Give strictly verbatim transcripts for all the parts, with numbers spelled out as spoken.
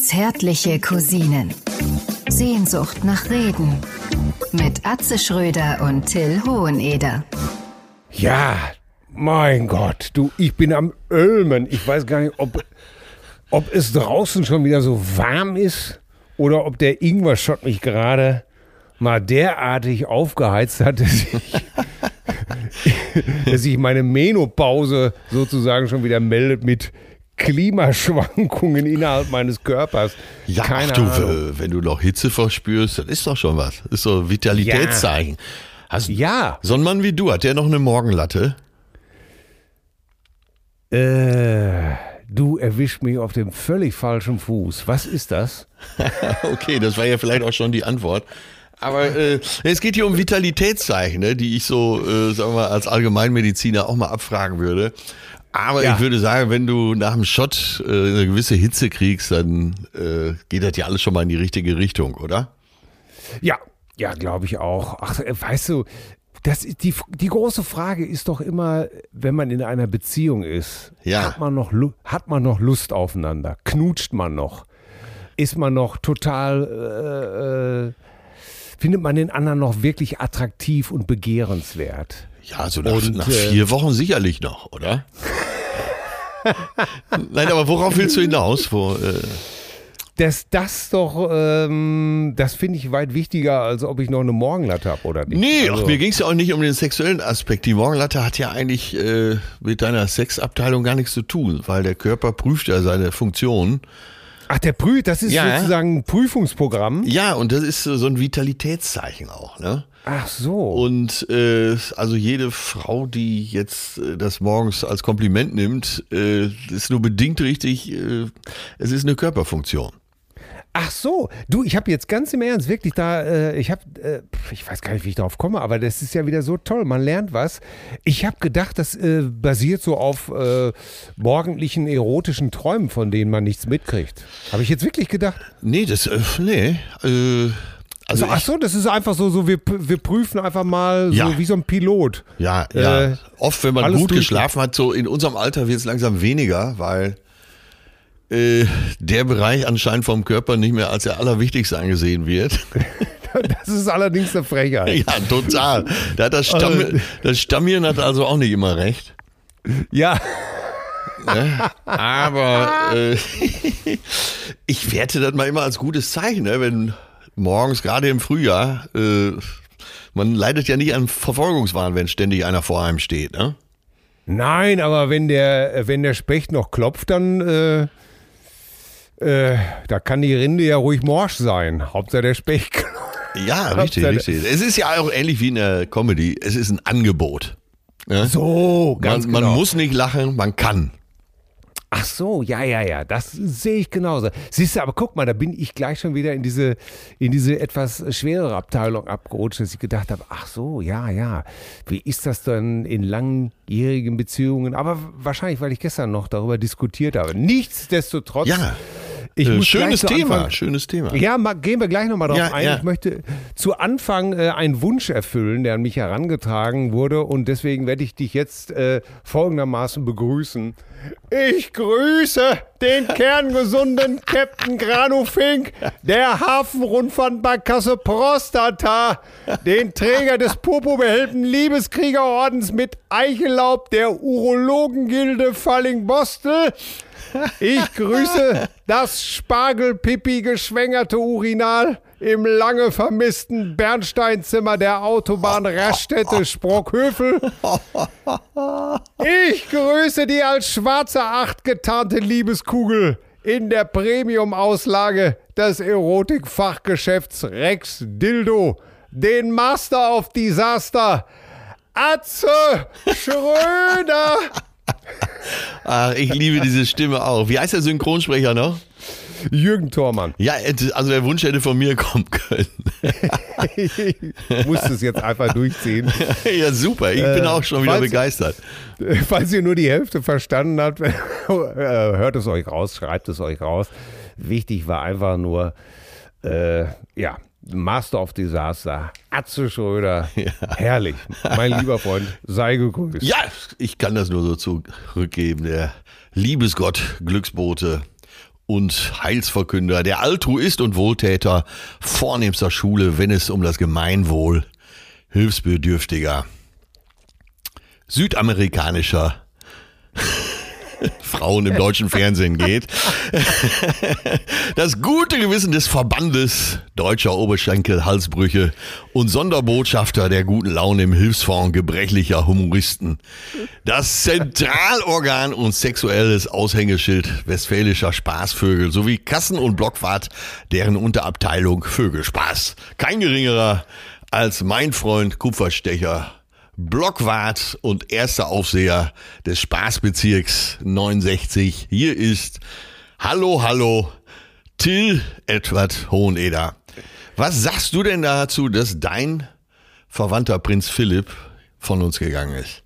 Zärtliche Cousinen. Sehnsucht nach Reden. Mit Atze Schröder und Till Hoheneder. Ja, mein Gott, du, ich bin am Ölmen. Ich weiß gar nicht, ob, ob es draußen schon wieder so warm ist oder ob der Ingwer-Shot mich gerade mal derartig aufgeheizt hat, dass ich, dass ich meine Menopause sozusagen schon wieder meldet mit Klimaschwankungen innerhalb meines Körpers. Ja, Keine ach du, Ahnung. wenn du noch Hitze verspürst, das ist doch schon was. Das ist so ein Vitalitätszeichen. Hast, Ja. So ein Mann wie du, hat der noch eine Morgenlatte? Äh, du erwischt mich auf dem völlig falschen Fuß. Was ist das? Okay, das war ja vielleicht auch schon die Antwort. Aber äh, es geht hier um Vitalitätszeichen, ne, die ich so, äh, sagen wir mal, als Allgemeinmediziner auch mal abfragen würde. Aber Ja. ich würde sagen, wenn du nach dem Shot äh, eine gewisse Hitze kriegst, dann äh, geht das ja alles schon mal in die richtige Richtung, oder? Ja, ja, glaube ich auch. Ach, äh, weißt du, das ist die, die große Frage ist doch immer, wenn man in einer Beziehung ist, Ja. hat man noch, Lu- hat man noch Lust aufeinander? Knutscht man noch? Ist man noch total, äh, äh, findet man den anderen noch wirklich attraktiv und begehrenswert? Ja, so nach, Und, nach äh, vier Wochen sicherlich noch, oder? Nein, aber worauf willst du hinaus? Wo, äh, Das, das doch, ähm, das finde ich weit wichtiger, als ob ich noch eine Morgenlatte habe oder nicht. nee, Also- ach, mir ging es ja auch nicht um den sexuellen Aspekt. Die Morgenlatte hat ja eigentlich äh, mit deiner Sexabteilung gar nichts zu tun, weil der Körper prüft ja seine Funktion. Ach, der Prü, das ist Ja. sozusagen ein Prüfungsprogramm. Ja, und das ist so ein Vitalitätszeichen auch, ne? Ach so. Und äh, also jede Frau, die jetzt äh, das morgens als Kompliment nimmt, äh, ist nur bedingt richtig. Äh, es ist eine Körperfunktion. Ach so, du, ich habe jetzt ganz im Ernst wirklich da, äh, ich habe, äh, ich weiß gar nicht, wie ich darauf komme, aber das ist ja wieder so toll, man lernt was. Ich habe gedacht, das äh, basiert so auf äh, morgendlichen erotischen Träumen, von denen man nichts mitkriegt. Habe ich jetzt wirklich gedacht? Nee, das, äh, nee. Äh, also Also, ach so, das ist einfach so, so wir, wir prüfen einfach mal Ja. so wie so ein Pilot. ich, ja, ja. Äh, Oft, wenn man alles gut durch- geschlafen hat, so in unserem Alter wird es langsam weniger, weil äh, der Bereich anscheinend vom Körper nicht mehr als der allerwichtigste angesehen wird. Das ist allerdings eine Frechheit. Ja, total. Da hat das, Stamm, das Stammhirn hat also auch nicht immer recht. Ja. Ne? Aber äh, ich werte das mal immer als gutes Zeichen, ne? Wenn morgens, gerade im Frühjahr, äh, man leidet ja nicht an Verfolgungswahn, wenn ständig einer vor einem steht. Ne? Nein, aber wenn der, wenn der Specht noch klopft, dann äh, äh, da kann die Rinde ja ruhig morsch sein. Hauptsache der Specht klopft. Ja, richtig, Hauptsache- richtig. Es ist ja auch ähnlich wie in der Comedy. Es ist ein Angebot. Ne? So, ganz man, man genau. muss nicht lachen, man kann. Ach so, ja, ja, ja, das sehe ich genauso. Siehst du, aber guck mal, da bin ich gleich schon wieder in diese, in diese etwas schwerere Abteilung abgerutscht, dass ich gedacht habe, ach so, ja, ja, wie ist das dann in langjährigen Beziehungen? Aber wahrscheinlich, weil ich gestern noch darüber diskutiert habe. Nichtsdestotrotz, Ja, ich äh, muss schönes gleich zu Thema, Anfang- schönes Thema. Ja, mal, gehen wir gleich nochmal drauf Ja, ein. ja. Ich möchte zu Anfang äh, einen Wunsch erfüllen, der an mich herangetragen wurde, und deswegen werde ich dich jetzt äh, folgendermaßen begrüßen. Ich grüße den kerngesunden Captain Granufink der Hafenrundfahrtbarkasse Prostata, den Träger des Popo-behelmten Liebeskriegerordens mit Eichellaub der Urologengilde Falling-Bostel. Ich grüße das Spargelpipi-geschwängerte Urinal im lange vermissten Bernsteinzimmer der Autobahn Raststätte Sprockhövel. Ich grüße die als schwarze Acht getarnte Liebeskugel in der Premium-Auslage des Erotikfachgeschäfts Rex Dildo, den Master of Disaster, Atze Schröder. Ach, ich liebe diese Stimme auch. Wie heißt der Synchronsprecher noch? Jürgen Thormann. Ja, also der Wunsch hätte von mir kommen können. Ich musste es jetzt einfach durchziehen. Ja, super. Ich bin auch schon wieder falls- begeistert. Falls ihr nur die Hälfte verstanden habt, äh, hört es euch raus, schreibt es euch raus. Wichtig war einfach nur, äh, ja, Master of Disaster, Atze Schröder, herrlich. Mein lieber Freund, sei gegrüßt. Ja, ich kann das nur so zurückgeben. Der Liebesgott, Glücksbote und Heilsverkünder, der Altruist und Wohltäter vornehmster Schule, wenn es um das Gemeinwohl Hilfsbedürftiger südamerikanischer Frauen im deutschen Fernsehen geht. Das gute Gewissen des Verbandes deutscher Oberschenkel-Halsbrüche und Sonderbotschafter der guten Laune im Hilfsfonds gebrechlicher Humoristen. Das Zentralorgan und sexuelles Aushängeschild westfälischer Spaßvögel sowie Kassen- und Blockwart, deren Unterabteilung Vögelspaß. Kein geringerer als mein Freund Kupferstecher, Blockwart und erster Aufseher des Spaßbezirks neunundsechzig. Hier ist Hallo, Hallo, Till Edward Hoheneder. Was sagst du denn dazu, dass dein Verwandter Prinz Philipp von uns gegangen ist?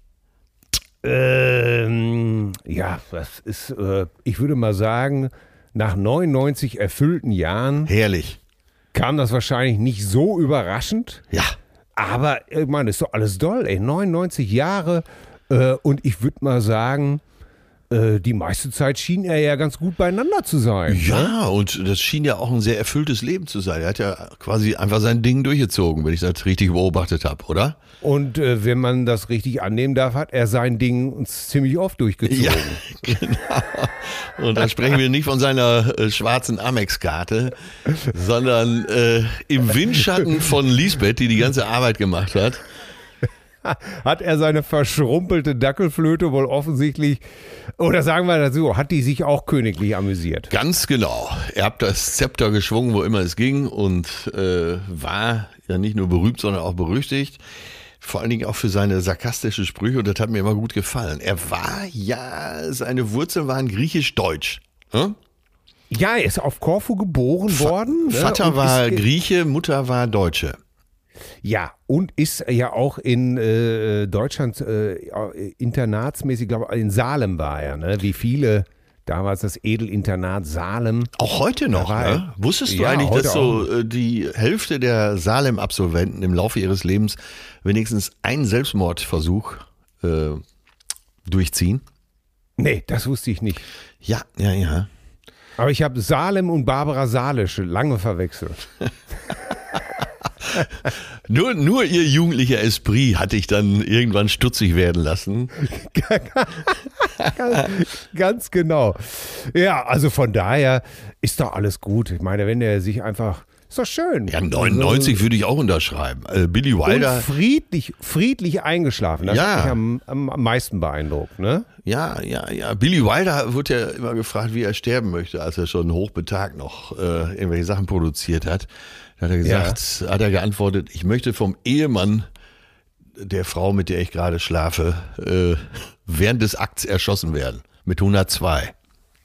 Ähm, ja, das ist, äh, ich würde mal sagen, nach neunundneunzig erfüllten Jahren Herrlich. kam das wahrscheinlich nicht so überraschend. Ja. Aber ich meine, ist doch alles doll, ey. neunundneunzig Jahre äh, und ich würde mal sagen, äh, die meiste Zeit schien er ja ganz gut beieinander zu sein. Ja, ne? und das schien ja auch ein sehr erfülltes Leben zu sein. Er hat ja quasi einfach sein Ding durchgezogen, wenn ich das richtig beobachtet habe, oder? Und äh, wenn man das richtig annehmen darf, hat er sein Ding uns ziemlich oft durchgezogen. Ja, genau. Und da sprechen wir nicht von seiner äh, schwarzen Amex-Karte, sondern äh, im Windschatten von Lisbeth, die die ganze Arbeit gemacht hat. Hat er seine verschrumpelte Dackelflöte wohl offensichtlich, oder sagen wir das so, hat die sich auch königlich amüsiert? Ganz genau. Er hat das Zepter geschwungen, wo immer es ging und äh, war ja nicht nur berühmt, sondern auch berüchtigt. Vor allen Dingen auch für seine sarkastischen Sprüche und das hat mir immer gut gefallen. Er war ja, seine Wurzeln waren griechisch-deutsch. Hm? Ja, er ist auf Korfu geboren Va- worden. Vater ne, war ist, Grieche, Mutter war Deutsche. Ja, und ist ja auch in äh, Deutschland äh, internatsmäßig, glaube ich, in Salem war er, ne? Wie viele, damals das Edelinternat Salem. Auch heute noch, Da war ne? er- Wusstest du Ja, eigentlich, heute dass so äh, die Hälfte der Salem-Absolventen im Laufe ihres Lebens wenigstens einen Selbstmordversuch äh, durchziehen? Nee, das wusste ich nicht. Ja, ja, ja. Aber ich habe Salem und Barbara Salisch lange verwechselt. Nur, nur ihr jugendlicher Esprit hatte ich dann irgendwann stutzig werden lassen. ganz, ganz genau. Ja, also von daher ist doch alles gut. Ich meine, wenn er sich einfach, ist doch schön. Ja, neunundneunzig würde ich auch unterschreiben. Äh, Billy Und Wilder, friedlich, friedlich eingeschlafen. Das Ja. hat mich am, am, am meisten beeindruckt, ne? ja, ja, ja. Billy Wilder wird ja immer gefragt, wie er sterben möchte, als er schon hochbetagt noch äh, irgendwelche Sachen produziert hat. Da hat er gesagt, hat er geantwortet, ich möchte vom Ehemann der Frau, mit der ich gerade schlafe, äh, während des Akts erschossen werden. Mit hundertzwei.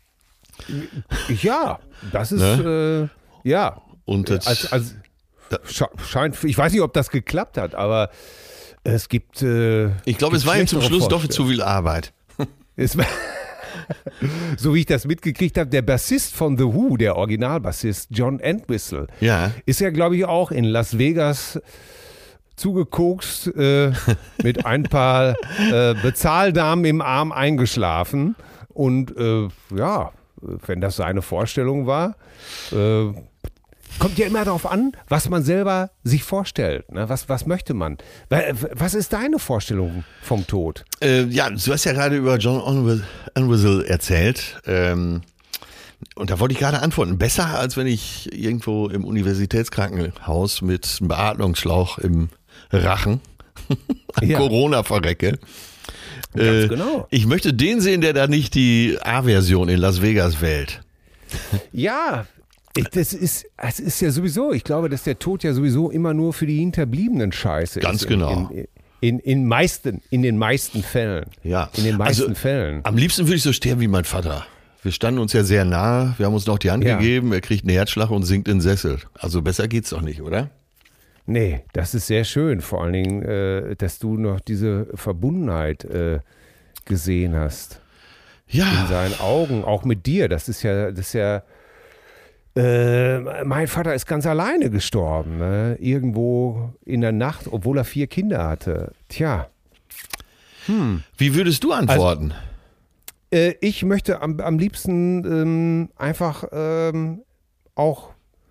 Ja, das ist, äh, ja. Und das, Als, als, sche- scheint, ich weiß nicht, ob das geklappt hat, aber es gibt. Äh, ich glaube, gibt es war ihm zum schlechtere Schluss doch Vorstellungen. zu viel Arbeit. Es war, so wie ich das mitgekriegt habe, der Bassist von The Who, der Originalbassist John Entwistle, Ja. ist ja, glaube ich, auch in Las Vegas zugekokst, äh, mit ein paar äh, Bezahldamen im Arm eingeschlafen. Und äh, ja, wenn das seine Vorstellung war, äh, kommt ja immer darauf an, was man selber sich vorstellt. Ne? Was, was möchte man? Was ist deine Vorstellung vom Tod? Äh, ja, du hast ja gerade über John Entwistle erzählt. Ähm, und da wollte ich gerade antworten. Besser, als wenn ich irgendwo im Universitätskrankenhaus mit einem Beatmungsschlauch im Rachen an Ja. Corona verrecke. Ganz Äh, genau. Ich möchte den sehen, der da nicht die A-Version in Las Vegas wählt. Ja, ich- das ist, es ist ja sowieso, ich glaube, dass der Tod ja sowieso immer nur für die Hinterbliebenen scheiße Ganz ist. genau. In, in, in, meisten, in den meisten Fällen. Ja. In den meisten Also, Fällen. Am liebsten würde ich so sterben wie mein Vater. Wir standen uns ja sehr nah, wir haben uns noch die Hand Ja. gegeben, er kriegt einen Herzschlag und sinkt in den Sessel. Also besser geht's doch nicht, oder? Nee, das ist sehr schön. Vor allen Dingen, äh, dass du noch diese Verbundenheit äh, gesehen hast. In Ja. seinen Augen, auch mit dir. Das ist ja, das ist ja. Äh, mein Vater ist ganz alleine gestorben. Ne? Irgendwo in der Nacht, obwohl er vier Kinder hatte. Tja. Wie würdest du antworten? äh, ich möchte am, am liebsten ähm, einfach ähm, auch,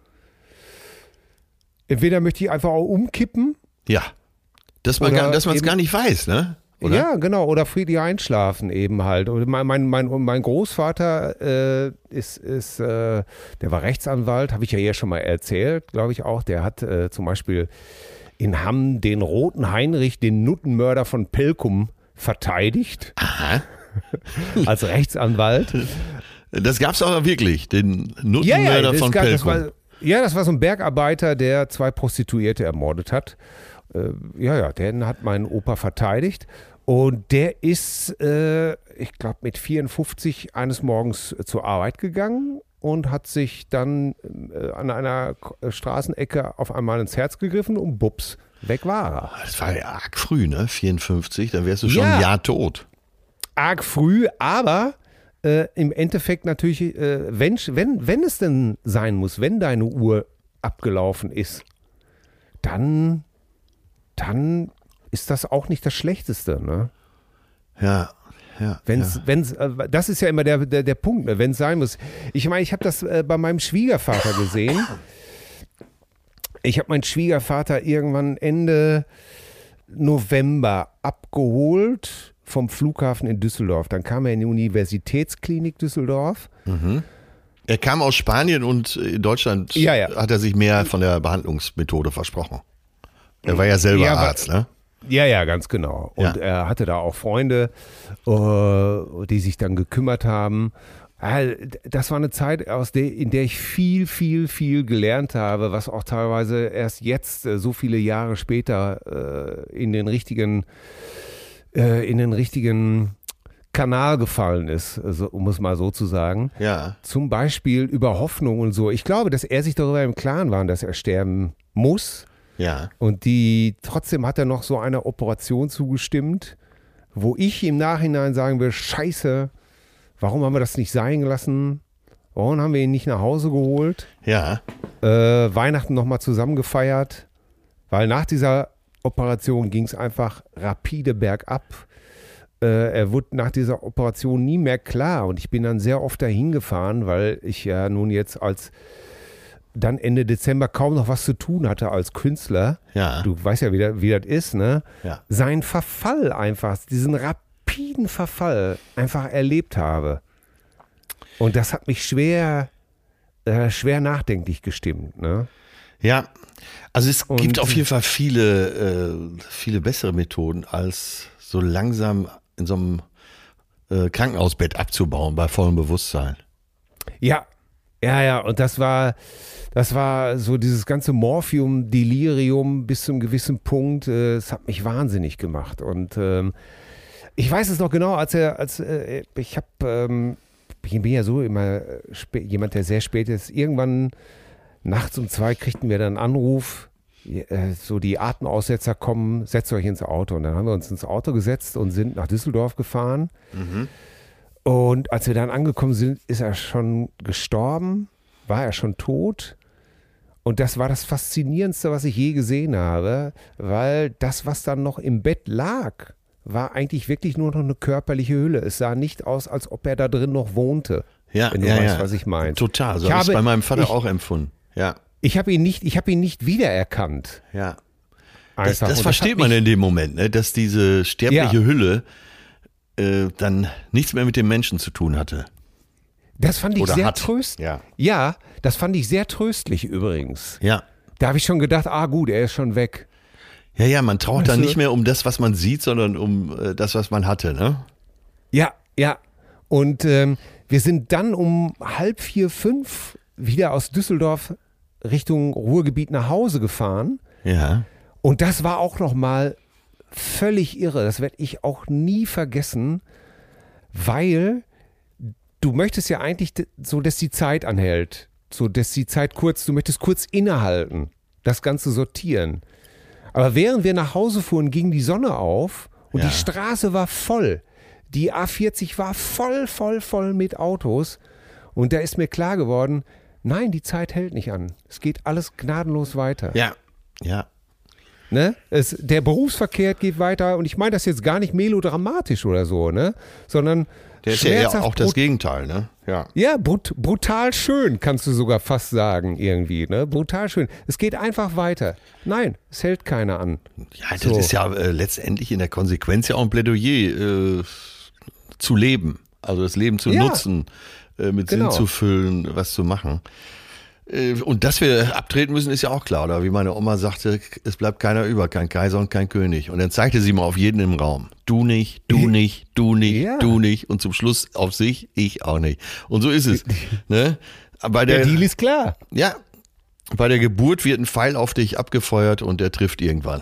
entweder möchte ich einfach auch umkippen. Ja, dass man Oder gar, dass man es eben- gar nicht weiß, ne? Oder? Ja, genau, oder friedlich einschlafen eben halt. Und mein, mein, mein, mein Großvater äh, ist, ist äh, der war Rechtsanwalt, habe ich ja hier schon mal erzählt, glaube ich auch. Der hat äh, zum Beispiel in Hamm den Roten Heinrich, den Nuttenmörder von Pelkum, verteidigt. Aha. Als Rechtsanwalt. Das gab's auch wirklich, den Ja, Nuttenmörder ja, das von gab- das Pelkum. war, ja, das war so ein Bergarbeiter, der zwei Prostituierte ermordet hat. Äh, ja, ja, den hat mein Opa verteidigt. Und der ist, äh, ich glaube, mit vierundfünfzig eines Morgens zur Arbeit gegangen und hat sich dann äh, an einer K- Straßenecke auf einmal ins Herz gegriffen und bups, weg war er. Das war ja arg früh, ne? vierundfünfzig, dann wärst du schon Ja. ein Jahr tot. Arg früh, aber äh, im Endeffekt natürlich, äh, wenn, wenn, wenn es denn sein muss, wenn deine Uhr abgelaufen ist, dann, dann ist das auch nicht das Schlechteste. Ne? Ja, ja. Wenn's, ja. wenn's, äh, das ist ja immer der, der, der Punkt, ne? Wenn es sein muss. Ich meine, ich habe das äh, bei meinem Schwiegervater gesehen. Ich habe meinen Schwiegervater irgendwann Ende November abgeholt vom Flughafen in Düsseldorf. Dann kam er in die Universitätsklinik Düsseldorf. Er kam aus Spanien und in Deutschland Ja, ja. hat er sich mehr von der Behandlungsmethode versprochen. Er war ja selber Ja, aber- Arzt, ne? Ja, ja, ganz genau. Und Ja. er hatte da auch Freunde, äh, die sich dann gekümmert haben. Äh, Das war eine Zeit, aus der, in der ich viel, viel, viel gelernt habe, was auch teilweise erst jetzt, äh, so viele Jahre später, äh, in den richtigen, äh, in den richtigen Kanal gefallen ist, also, um es mal so zu sagen. Ja. Zum Beispiel über Hoffnung und so. Ich glaube, dass er sich darüber im Klaren war, dass er sterben muss. Ja. Und die, trotzdem hat er noch so einer Operation zugestimmt, wo ich im Nachhinein sagen will, scheiße, warum haben wir das nicht sein gelassen? Warum haben wir ihn nicht nach Hause geholt? Ja. Äh, Weihnachten nochmal zusammen gefeiert, weil nach dieser Operation ging es einfach rapide bergab. Äh, er wurde nach dieser Operation nie mehr klar und ich bin dann sehr oft dahin gefahren, weil ich ja nun jetzt als dann Ende Dezember kaum noch was zu tun hatte als Künstler. Ja. Du weißt ja, wie das, wie das ist, ne? Ja. Sein Verfall einfach, diesen rapiden Verfall einfach erlebt habe. Und das hat mich schwer, äh, schwer nachdenklich gestimmt, ne? Ja, also es Und- gibt auf jeden Fall viele, äh, viele bessere Methoden, als so langsam in so einem äh, Krankenhausbett abzubauen bei vollem Bewusstsein. Ja, ja, ja, und das war, das war so dieses ganze Morphium, Delirium bis zu einem gewissen Punkt, äh, es hat mich wahnsinnig gemacht. Und ähm, ich weiß es noch genau, als er, als äh, ich habe, ähm, ich bin ja so immer spä- jemand, der sehr spät ist. Irgendwann nachts um zwei kriegten wir dann einen Anruf, äh, so die Atemaussetzer kommen, setzt euch ins Auto. Und dann haben wir uns ins Auto gesetzt und sind nach Düsseldorf gefahren. Und als wir dann angekommen sind, ist er schon gestorben, war er schon tot. Und das war das Faszinierendste, was ich je gesehen habe, weil das, was dann noch im Bett lag, war eigentlich wirklich nur noch eine körperliche Hülle. Es sah nicht aus, als ob er da drin noch wohnte. Ja, Wenn du ja, weißt, ja. was ich meine. Total, so Ich habe ich es habe- bei meinem Vater ich- auch empfunden. Ja, Ich habe ihn nicht, ich habe ihn nicht wiedererkannt. ja. Einfach. Das, das Und versteht hat man mich- in dem Moment, ne? Dass diese sterbliche Ja. Hülle äh, dann nichts mehr mit dem Menschen zu tun hatte. Das fand ich Oder sehr hat. tröstlich. Ja. Ja, das fand ich sehr tröstlich übrigens. Ja. Da habe ich schon gedacht, ah gut, er ist schon weg. Ja, ja, man trauert Weißt dann du- nicht mehr um das, was man sieht, sondern um äh, das, was man hatte, ne? Ja, ja. Und ähm, wir sind dann um halb vier, fünf wieder aus Düsseldorf Richtung Ruhrgebiet nach Hause gefahren. Ja. Und das war auch nochmal völlig irre. Das werde ich auch nie vergessen, weil du möchtest ja eigentlich d- so, dass die Zeit anhält. So, dass die Zeit kurz, du möchtest kurz innehalten, das Ganze sortieren. Aber während wir nach Hause fuhren, ging die Sonne auf und Ja. die Straße war voll. Die A vierzig war voll, voll, voll mit Autos. Und da ist mir klar geworden, nein, die Zeit hält nicht an. Es geht alles gnadenlos weiter. Ja. Ja. Ne? Es, der Berufsverkehr geht weiter und ich meine das jetzt gar nicht melodramatisch oder so, ne? Sondern der ist ja eher auch das Gegenteil, ne? Ja, ja brut, brutal schön, kannst du sogar fast sagen irgendwie, ne? Brutal schön. Es geht einfach weiter. Nein, es hält keiner an. Ja, das so. ist ja äh, letztendlich in der Konsequenz ja auch ein Plädoyer äh, zu leben, also das Leben zu ja. nutzen, äh, mit genau. Sinn zu füllen, was zu machen. Und dass wir abtreten müssen, ist ja auch klar. Oder wie meine Oma sagte, es bleibt keiner über, kein Kaiser und kein König. Und dann zeigte sie mal auf jeden im Raum. Du nicht, du nicht, du nicht, ja. du nicht. Und zum Schluss auf sich, ich auch nicht. Und so ist es. Ne? Bei der, der Deal ist klar. Ja, bei der Geburt wird ein Pfeil auf dich abgefeuert und der trifft irgendwann.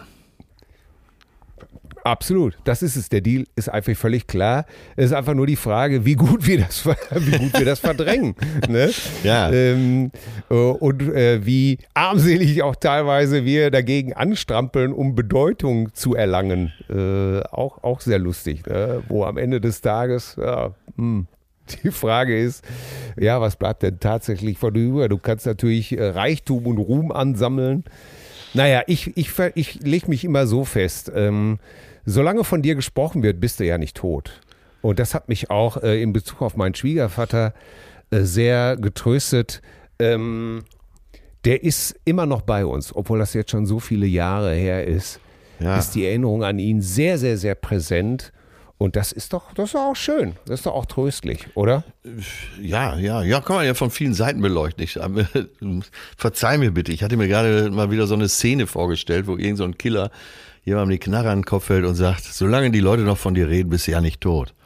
Absolut, das ist es. Der Deal ist einfach völlig klar. Es ist einfach nur die Frage, wie gut wir das, wie gut wir das verdrängen. Ne? Ja. Ähm, und äh, wie armselig auch teilweise wir dagegen anstrampeln, um Bedeutung zu erlangen. Äh, auch, auch sehr lustig. Ne? Wo am Ende des Tages, ja, hm, die Frage ist, ja, was bleibt denn tatsächlich von dir über? Du kannst natürlich äh, Reichtum und Ruhm ansammeln. Naja, ich, ich, ich lege mich immer so fest, ähm, solange von dir gesprochen wird, bist du ja nicht tot. Und das hat mich auch äh, in Bezug auf meinen Schwiegervater äh, sehr getröstet. Ähm, der ist immer noch bei uns, obwohl das jetzt schon so viele Jahre her ist. Ja. Ist die Erinnerung an ihn sehr, sehr, sehr präsent. Und das ist doch, das ist doch auch schön. Das ist doch auch tröstlich, oder? Ja, ja, ja, kann man ja von vielen Seiten beleuchten. Ich, verzeih mir bitte, ich hatte mir gerade mal wieder so eine Szene vorgestellt, wo irgend so ein Killer jemandem die Knarre an den Kopf hält und sagt, solange die Leute noch von dir reden, bist du ja nicht tot.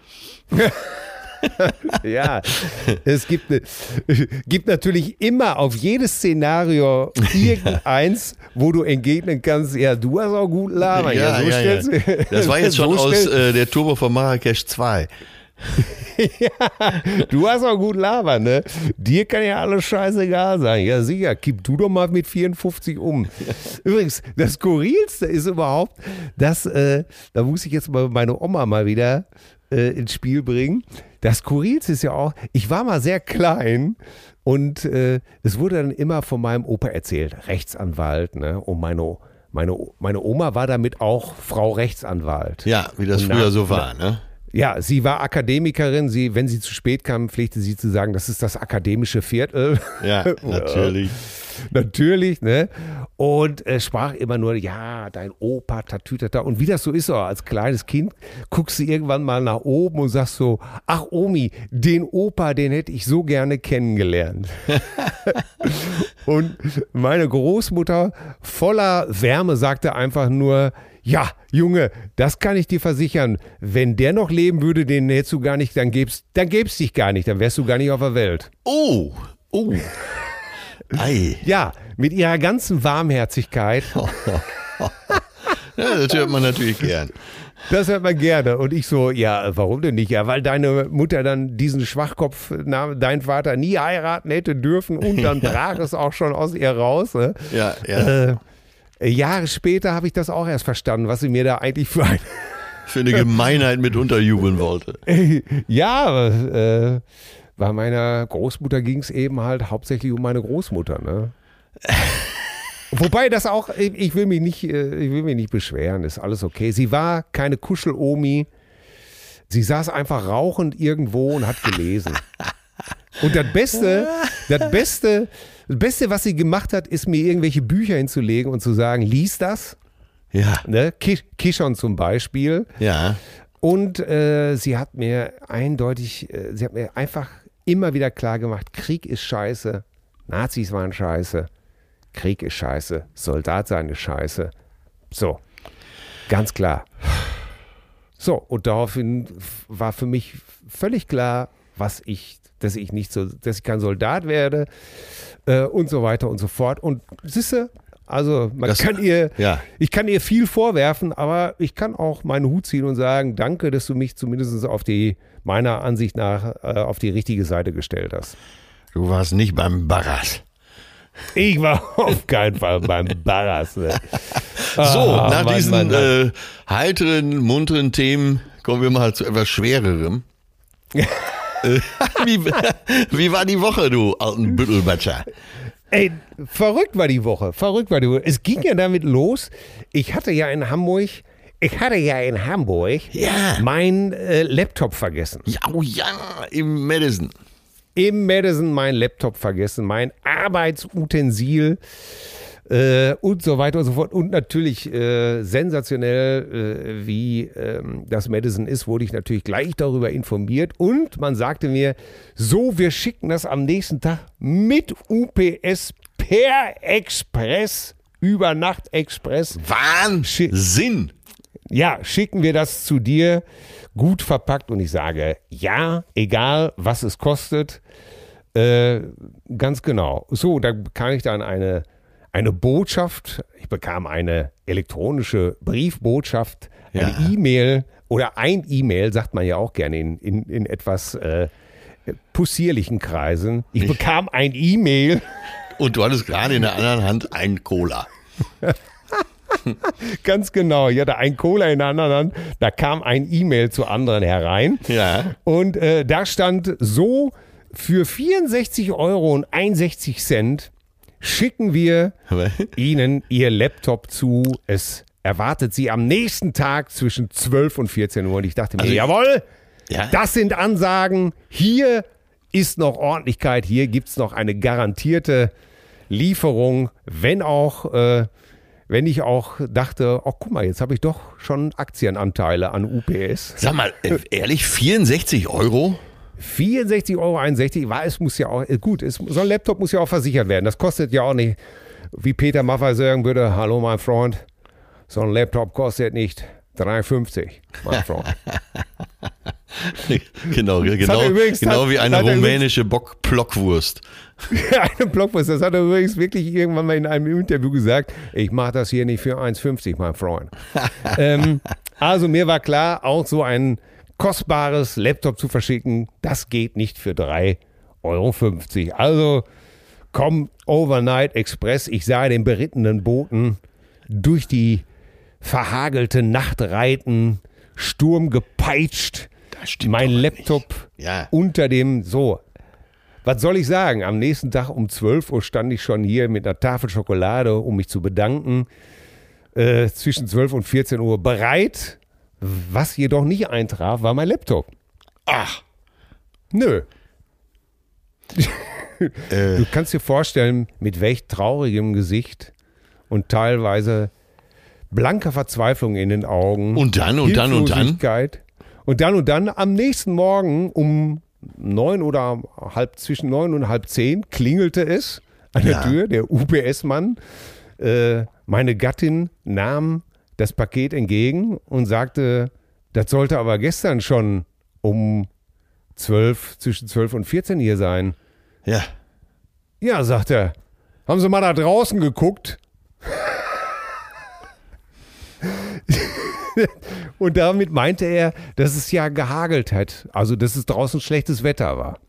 Ja, es gibt, gibt natürlich immer auf jedes Szenario irgendeins, wo du entgegnen kannst, ja, du hast auch gut labern. Ja, ja, so ja, ja. Das war jetzt schon so aus äh, der Turbo von Marrakesch zwei. Ja, du hast auch gut labern, ne? Dir kann ja alles scheißegal sein. Ja, sicher, kipp du doch mal mit vierundfünfzig um. Übrigens, das Skurrilste ist überhaupt, dass, äh, da muss ich jetzt mal meine Oma mal wieder äh, ins Spiel bringen. Das Skurrilste ist ja auch, ich war mal sehr klein und äh, es wurde dann immer von meinem Opa erzählt, Rechtsanwalt, ne? Und meine, meine, meine Oma war damit auch Frau Rechtsanwalt. Ja, wie das und früher nach, so war, ne? Ja, sie war Akademikerin. Sie, wenn sie zu spät kam, pflegte sie zu sagen, das ist das akademische Viertel. Ja, natürlich. Natürlich, ne? Und äh, sprach immer nur, ja, dein Opa, tatütata. Und wie das so ist, auch als kleines Kind, guckst du irgendwann mal nach oben und sagst so, ach Omi, den Opa, den hätte ich so gerne kennengelernt. Und meine Großmutter voller Wärme sagte einfach nur, ja, Junge, das kann ich dir versichern. Wenn der noch leben würde, den hättest du gar nicht, dann gäb's, dann gäb's dich gar nicht, dann wärst du gar nicht auf der Welt. Oh, oh. Ei. Ja, mit ihrer ganzen Warmherzigkeit. Ja, das hört man natürlich gern. Das hört man gerne. Und ich so, ja, warum denn nicht? Ja, weil deine Mutter dann diesen Schwachkopf, dein Vater nie heiraten hätte dürfen und dann brach es auch schon aus ihr raus. Ne? Ja, ja. Äh, Jahre später habe ich das auch erst verstanden, was sie mir da eigentlich für eine, für eine Gemeinheit mit unterjubeln wollte. Ja, äh, bei meiner Großmutter ging es eben halt hauptsächlich um meine Großmutter. Ne? Wobei das auch, ich will mich nicht, ich will mich nicht beschweren, ist alles okay. Sie war keine Kuschel-Omi. Sie saß einfach rauchend irgendwo und hat gelesen. Und das Beste, das Beste, das Beste, was sie gemacht hat, ist mir irgendwelche Bücher hinzulegen und zu sagen, lies das. Ja. Ne? Kishon zum Beispiel. Ja. Und äh, sie hat mir eindeutig, äh, sie hat mir einfach immer wieder klar gemacht, Krieg ist scheiße, Nazis waren scheiße, Krieg ist scheiße, Soldat sein ist scheiße. So, ganz klar. So, und daraufhin war für mich völlig klar, was ich, dass ich nicht so, dass ich kein Soldat werde äh, und so weiter und so fort. Und siehste, also man das, kann ihr, ja. ich kann ihr viel vorwerfen, aber ich kann auch meinen Hut ziehen und sagen, danke, dass du mich zumindest auf die, meiner Ansicht nach, äh, auf die richtige Seite gestellt hast. Du warst nicht beim Barras. Ich war auf keinen Fall beim Barras. Ne? So, ah, nach Mann, diesen Mann, Mann. Äh, heiteren, munteren Themen kommen wir mal zu etwas Schwererem. wie, wie war die Woche, du alten Büttelbatscher? Ey, verrückt war die Woche, verrückt war die Woche. Es ging ja damit los, ich hatte ja in Hamburg, ich hatte ja in Hamburg Ja. meinen äh, Laptop vergessen. Ja, oh ja, im Madison. Im Madison meinen Laptop vergessen, mein Arbeitsutensil äh, und so weiter und so fort. Und natürlich äh, sensationell, äh, wie ähm, das Madison ist, wurde ich natürlich gleich darüber informiert. Und man sagte mir, so, wir schicken das am nächsten Tag mit U P S per Express, über Nacht Express. Wahnsinn. Ja, schicken wir das zu dir, gut verpackt. Und ich sage, ja, egal was es kostet. Äh, ganz genau. So, da bekam ich dann eine, eine Botschaft. Ich bekam eine elektronische Briefbotschaft, eine Ja. E-Mail oder ein E-Mail, sagt man ja auch gerne in, in, in etwas äh, possierlichen Kreisen. Ich Nicht. bekam ein E-Mail. Und du hattest gerade in der anderen Hand einen Cola. Ganz genau. Ich hatte ein Cola in der anderen Hand. Da kam ein E-Mail zu anderen herein. Ja. Und äh, da stand so, für vierundsechzig Euro und einundsechzig Cent schicken wir Ihnen Ihr Laptop zu. Es erwartet Sie am nächsten Tag zwischen zwölf und vierzehn Uhr. Und ich dachte mir, Also, jawohl, Ja. das sind Ansagen. Hier ist noch Ordentlichkeit. Hier gibt es noch eine garantierte Lieferung. Wenn auch, äh, wenn ich auch dachte, oh guck mal, jetzt habe ich doch schon Aktienanteile an U P S. Sag mal, äh, ehrlich, vierundsechzig Euro? vierundsechzig Euro einundsechzig, war es muss ja auch, gut, es, so ein Laptop muss ja auch versichert werden. Das kostet ja auch nicht, wie Peter Maffay sagen würde, hallo mein Freund, so ein Laptop kostet nicht drei fünfzig, mein Freund. Genau, hat genau, er übrigens- genau hat- wie eine hat er rumänische Bock-Blockwurst. Eine Blogpost, das hat er übrigens wirklich irgendwann mal in einem Interview gesagt, ich mache das hier nicht für eins fünfzig, mein Freund. ähm, also mir war klar, auch so ein kostbares Laptop zu verschicken, das geht nicht für drei Euro fünfzig. Also komm, Overnight Express, ich sah den berittenen Boten durch die verhagelte Nacht reiten, Sturm gepeitscht, Das stimmt mein doch Laptop nicht. Ja. unter dem, so, was soll ich sagen, am nächsten Tag um zwölf Uhr stand ich schon hier mit einer Tafel Schokolade, um mich zu bedanken, äh, zwischen zwölf und vierzehn Uhr bereit. Was jedoch nicht eintraf, war mein Laptop. Ach, Nö. äh, Du kannst dir vorstellen, mit welch traurigem Gesicht und teilweise blanker Verzweiflung in den Augen. Und dann, und dann, und dann? Hilflosigkeit. Und dann und dann am nächsten Morgen um neun oder halb, zwischen neun und halb zehn klingelte es an der Ja. Tür, der U P S-Mann. Äh, meine Gattin nahm das Paket entgegen und sagte, das sollte aber gestern schon um zwölf, zwischen zwölf und vierzehn hier sein. ja. Ja, sagt er. Haben Sie mal da draußen geguckt? Und damit meinte er, dass es ja gehagelt hat. Also, dass es draußen schlechtes Wetter war.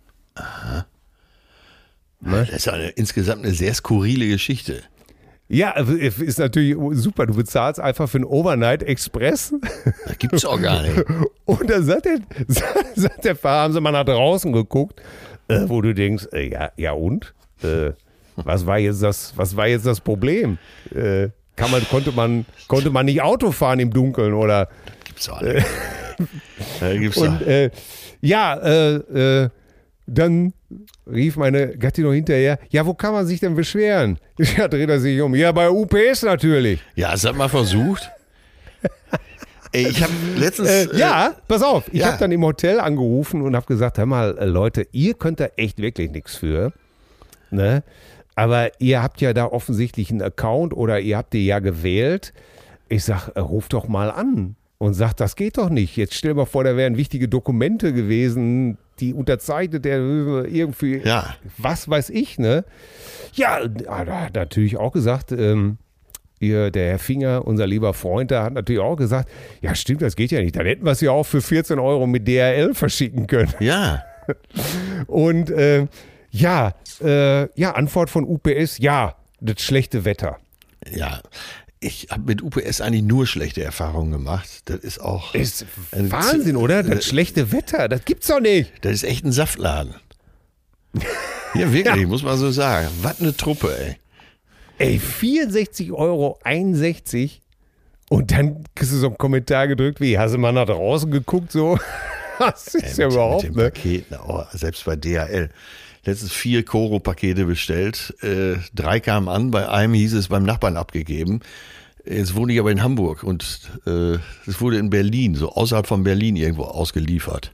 Das ist eine, insgesamt eine sehr skurrile Geschichte. Ja, ist natürlich super. Du bezahlst einfach für einen Overnight Express. Das gibt's auch gar nicht. Und dann sagt der, sagt der Fahrer, haben Sie mal nach draußen geguckt, äh, wo du denkst, äh, ja, ja und? Äh, was war jetzt das, was war jetzt das Problem? Äh, kann man, konnte man, konnte man nicht Auto fahren im Dunkeln oder? Gibt's auch nicht. Ja, gibt's Und auch. äh, ja, äh, äh, dann rief meine Gattin noch hinterher, ja, wo kann man sich denn beschweren? Ja, dreht er sich um. Ja, bei U P S natürlich. Ja, hast du das mal versucht? Ey, ich habe letztens... Äh, äh, ja, pass auf. Ich ja. habe dann im Hotel angerufen und habe gesagt, hör mal, äh, Leute, ihr könnt da echt wirklich nichts für. Ne? Aber ihr habt ja da offensichtlich einen Account oder ihr habt die ja gewählt. Ich sag, äh, ruf doch mal an und sag, das geht doch nicht. Jetzt stell mal vor, da wären wichtige Dokumente gewesen, die unterzeichnet der irgendwie, Ja. was weiß ich, ne? Ja, da hat natürlich auch gesagt, ähm, ihr, der Herr Finger, unser lieber Freund, der hat natürlich auch gesagt, ja stimmt, das geht ja nicht. Dann hätten wir es ja auch für vierzehn Euro mit D H L verschicken können. Ja. Und äh, ja, äh, ja, Antwort von U P S, ja, das schlechte Wetter. Ja. Ich habe mit U P S eigentlich nur schlechte Erfahrungen gemacht. Das ist auch... Ist Eine Wahnsinn, Z- oder? äh, Das schlechte Wetter, das gibt's doch nicht. Das ist echt ein Saftladen. Ja, wirklich, muss man so sagen. Was eine Truppe, ey. Ey, vierundsechzig Euro einundsechzig und dann kriegst du so einen Kommentar gedrückt wie, hast du mal nach draußen geguckt so? Das ist ey, ja mit, überhaupt, mit den ne? Paketen, oh, selbst bei D H L. Letztens vier Koro-Pakete bestellt, äh, drei kamen an, bei einem hieß es beim Nachbarn abgegeben. Jetzt wohne ich aber in Hamburg und äh, es wurde in Berlin, so außerhalb von Berlin irgendwo ausgeliefert.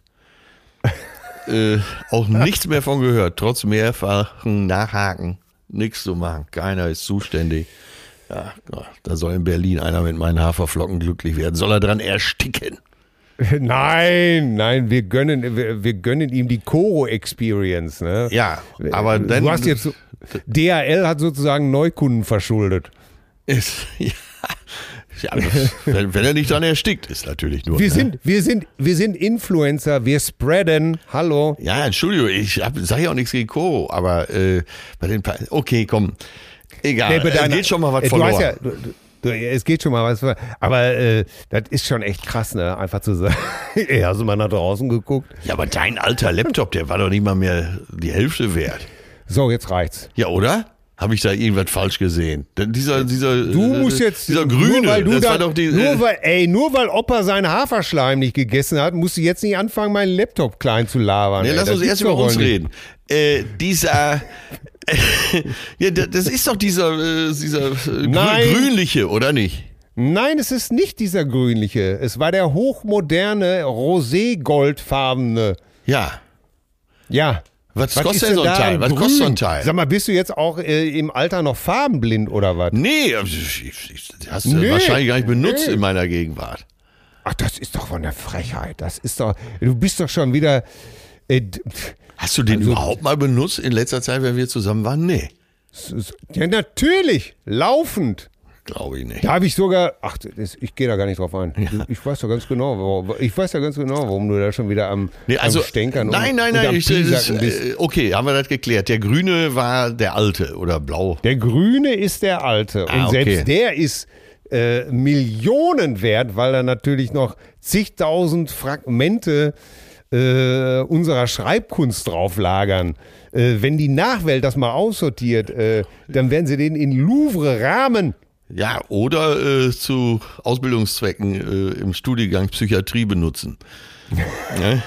äh, auch nichts mehr von gehört, trotz mehrfachen Nachhaken. Nichts zu machen, keiner ist zuständig. Ja, da soll in Berlin einer mit meinen Haferflocken glücklich werden. Soll er dran ersticken? Nein, nein, wir gönnen, wir, wir gönnen ihm die Koro-Experience. Ne? Ja, aber dann... Du hast jetzt so, D H L hat sozusagen Neukunden verschuldet. Ist, ja, ja das, wenn, wenn er nicht dran erstickt, ist natürlich nur... Wir ne? sind, wir sind, wir sind Influencer, wir spreaden, hallo. Ja, Entschuldigung, ich sage ja auch nichts gegen Koro, aber äh, bei den... Pa- okay, komm, egal, Nee, es deiner- geht schon mal was äh, du verloren. hast ja, du, du, es geht schon mal was verloren. Aber äh, das ist schon echt krass, ne? Einfach zu sagen, ey, hast du mal nach draußen geguckt? Ja, aber dein alter Laptop, der war doch nicht mal mehr die Hälfte wert. So, jetzt reicht's. Ja, oder? Habe ich da irgendwas falsch gesehen? Denn dieser, dieser, Du musst jetzt, dieser Grüne, nur weil du das da, war doch die, nur weil, ey, nur weil Opa seinen Haferschleim nicht gegessen hat, musst du jetzt nicht anfangen, meinen Laptop klein zu labern. Nee, ey. lass Das uns gibt's erst über doch uns wohl nicht. reden. Äh, dieser, ja, das ist doch dieser, äh, dieser äh, Nein. grü- grünliche, oder nicht? Nein, es ist nicht dieser grünliche. Es war der hochmoderne, roségoldfarbene. Ja. Ja. Was, Was kostet ist denn so ein da Teil? an Was grün? kostet so ein Teil? Sag mal, bist du jetzt auch äh, im Alter noch farbenblind oder was? Nee, ich, ich, ich, hast du Nee. wahrscheinlich gar nicht benutzt Nee. in meiner Gegenwart. Ach, das ist doch von der Frechheit. Das ist doch, du bist doch schon wieder, äh, d- Hast du den Also- überhaupt mal benutzt in letzter Zeit, wenn wir zusammen waren? Nee, s- s- ja natürlich, laufend. glaube ich nicht. Da habe ich sogar, ach, das, ich gehe da gar nicht drauf ein. Du, Ich weiß doch ganz genau, warum, ich weiß ja ganz genau, warum du da schon wieder am, Nee, also, am Stänkern nein, und, nein, und nein, am ich, das, Piesacken bist. äh, okay, haben wir das geklärt. Der Grüne war der alte oder blau. Der Grüne ist der Alte. Und Ah, okay. selbst der ist äh, Millionen wert, weil da natürlich noch zigtausend Fragmente äh, unserer Schreibkunst drauf lagern. Äh, wenn die Nachwelt das mal aussortiert, äh, dann werden sie den in Louvre rahmen. Ja, oder äh, zu Ausbildungszwecken äh, im Studiengang Psychiatrie benutzen. Ne?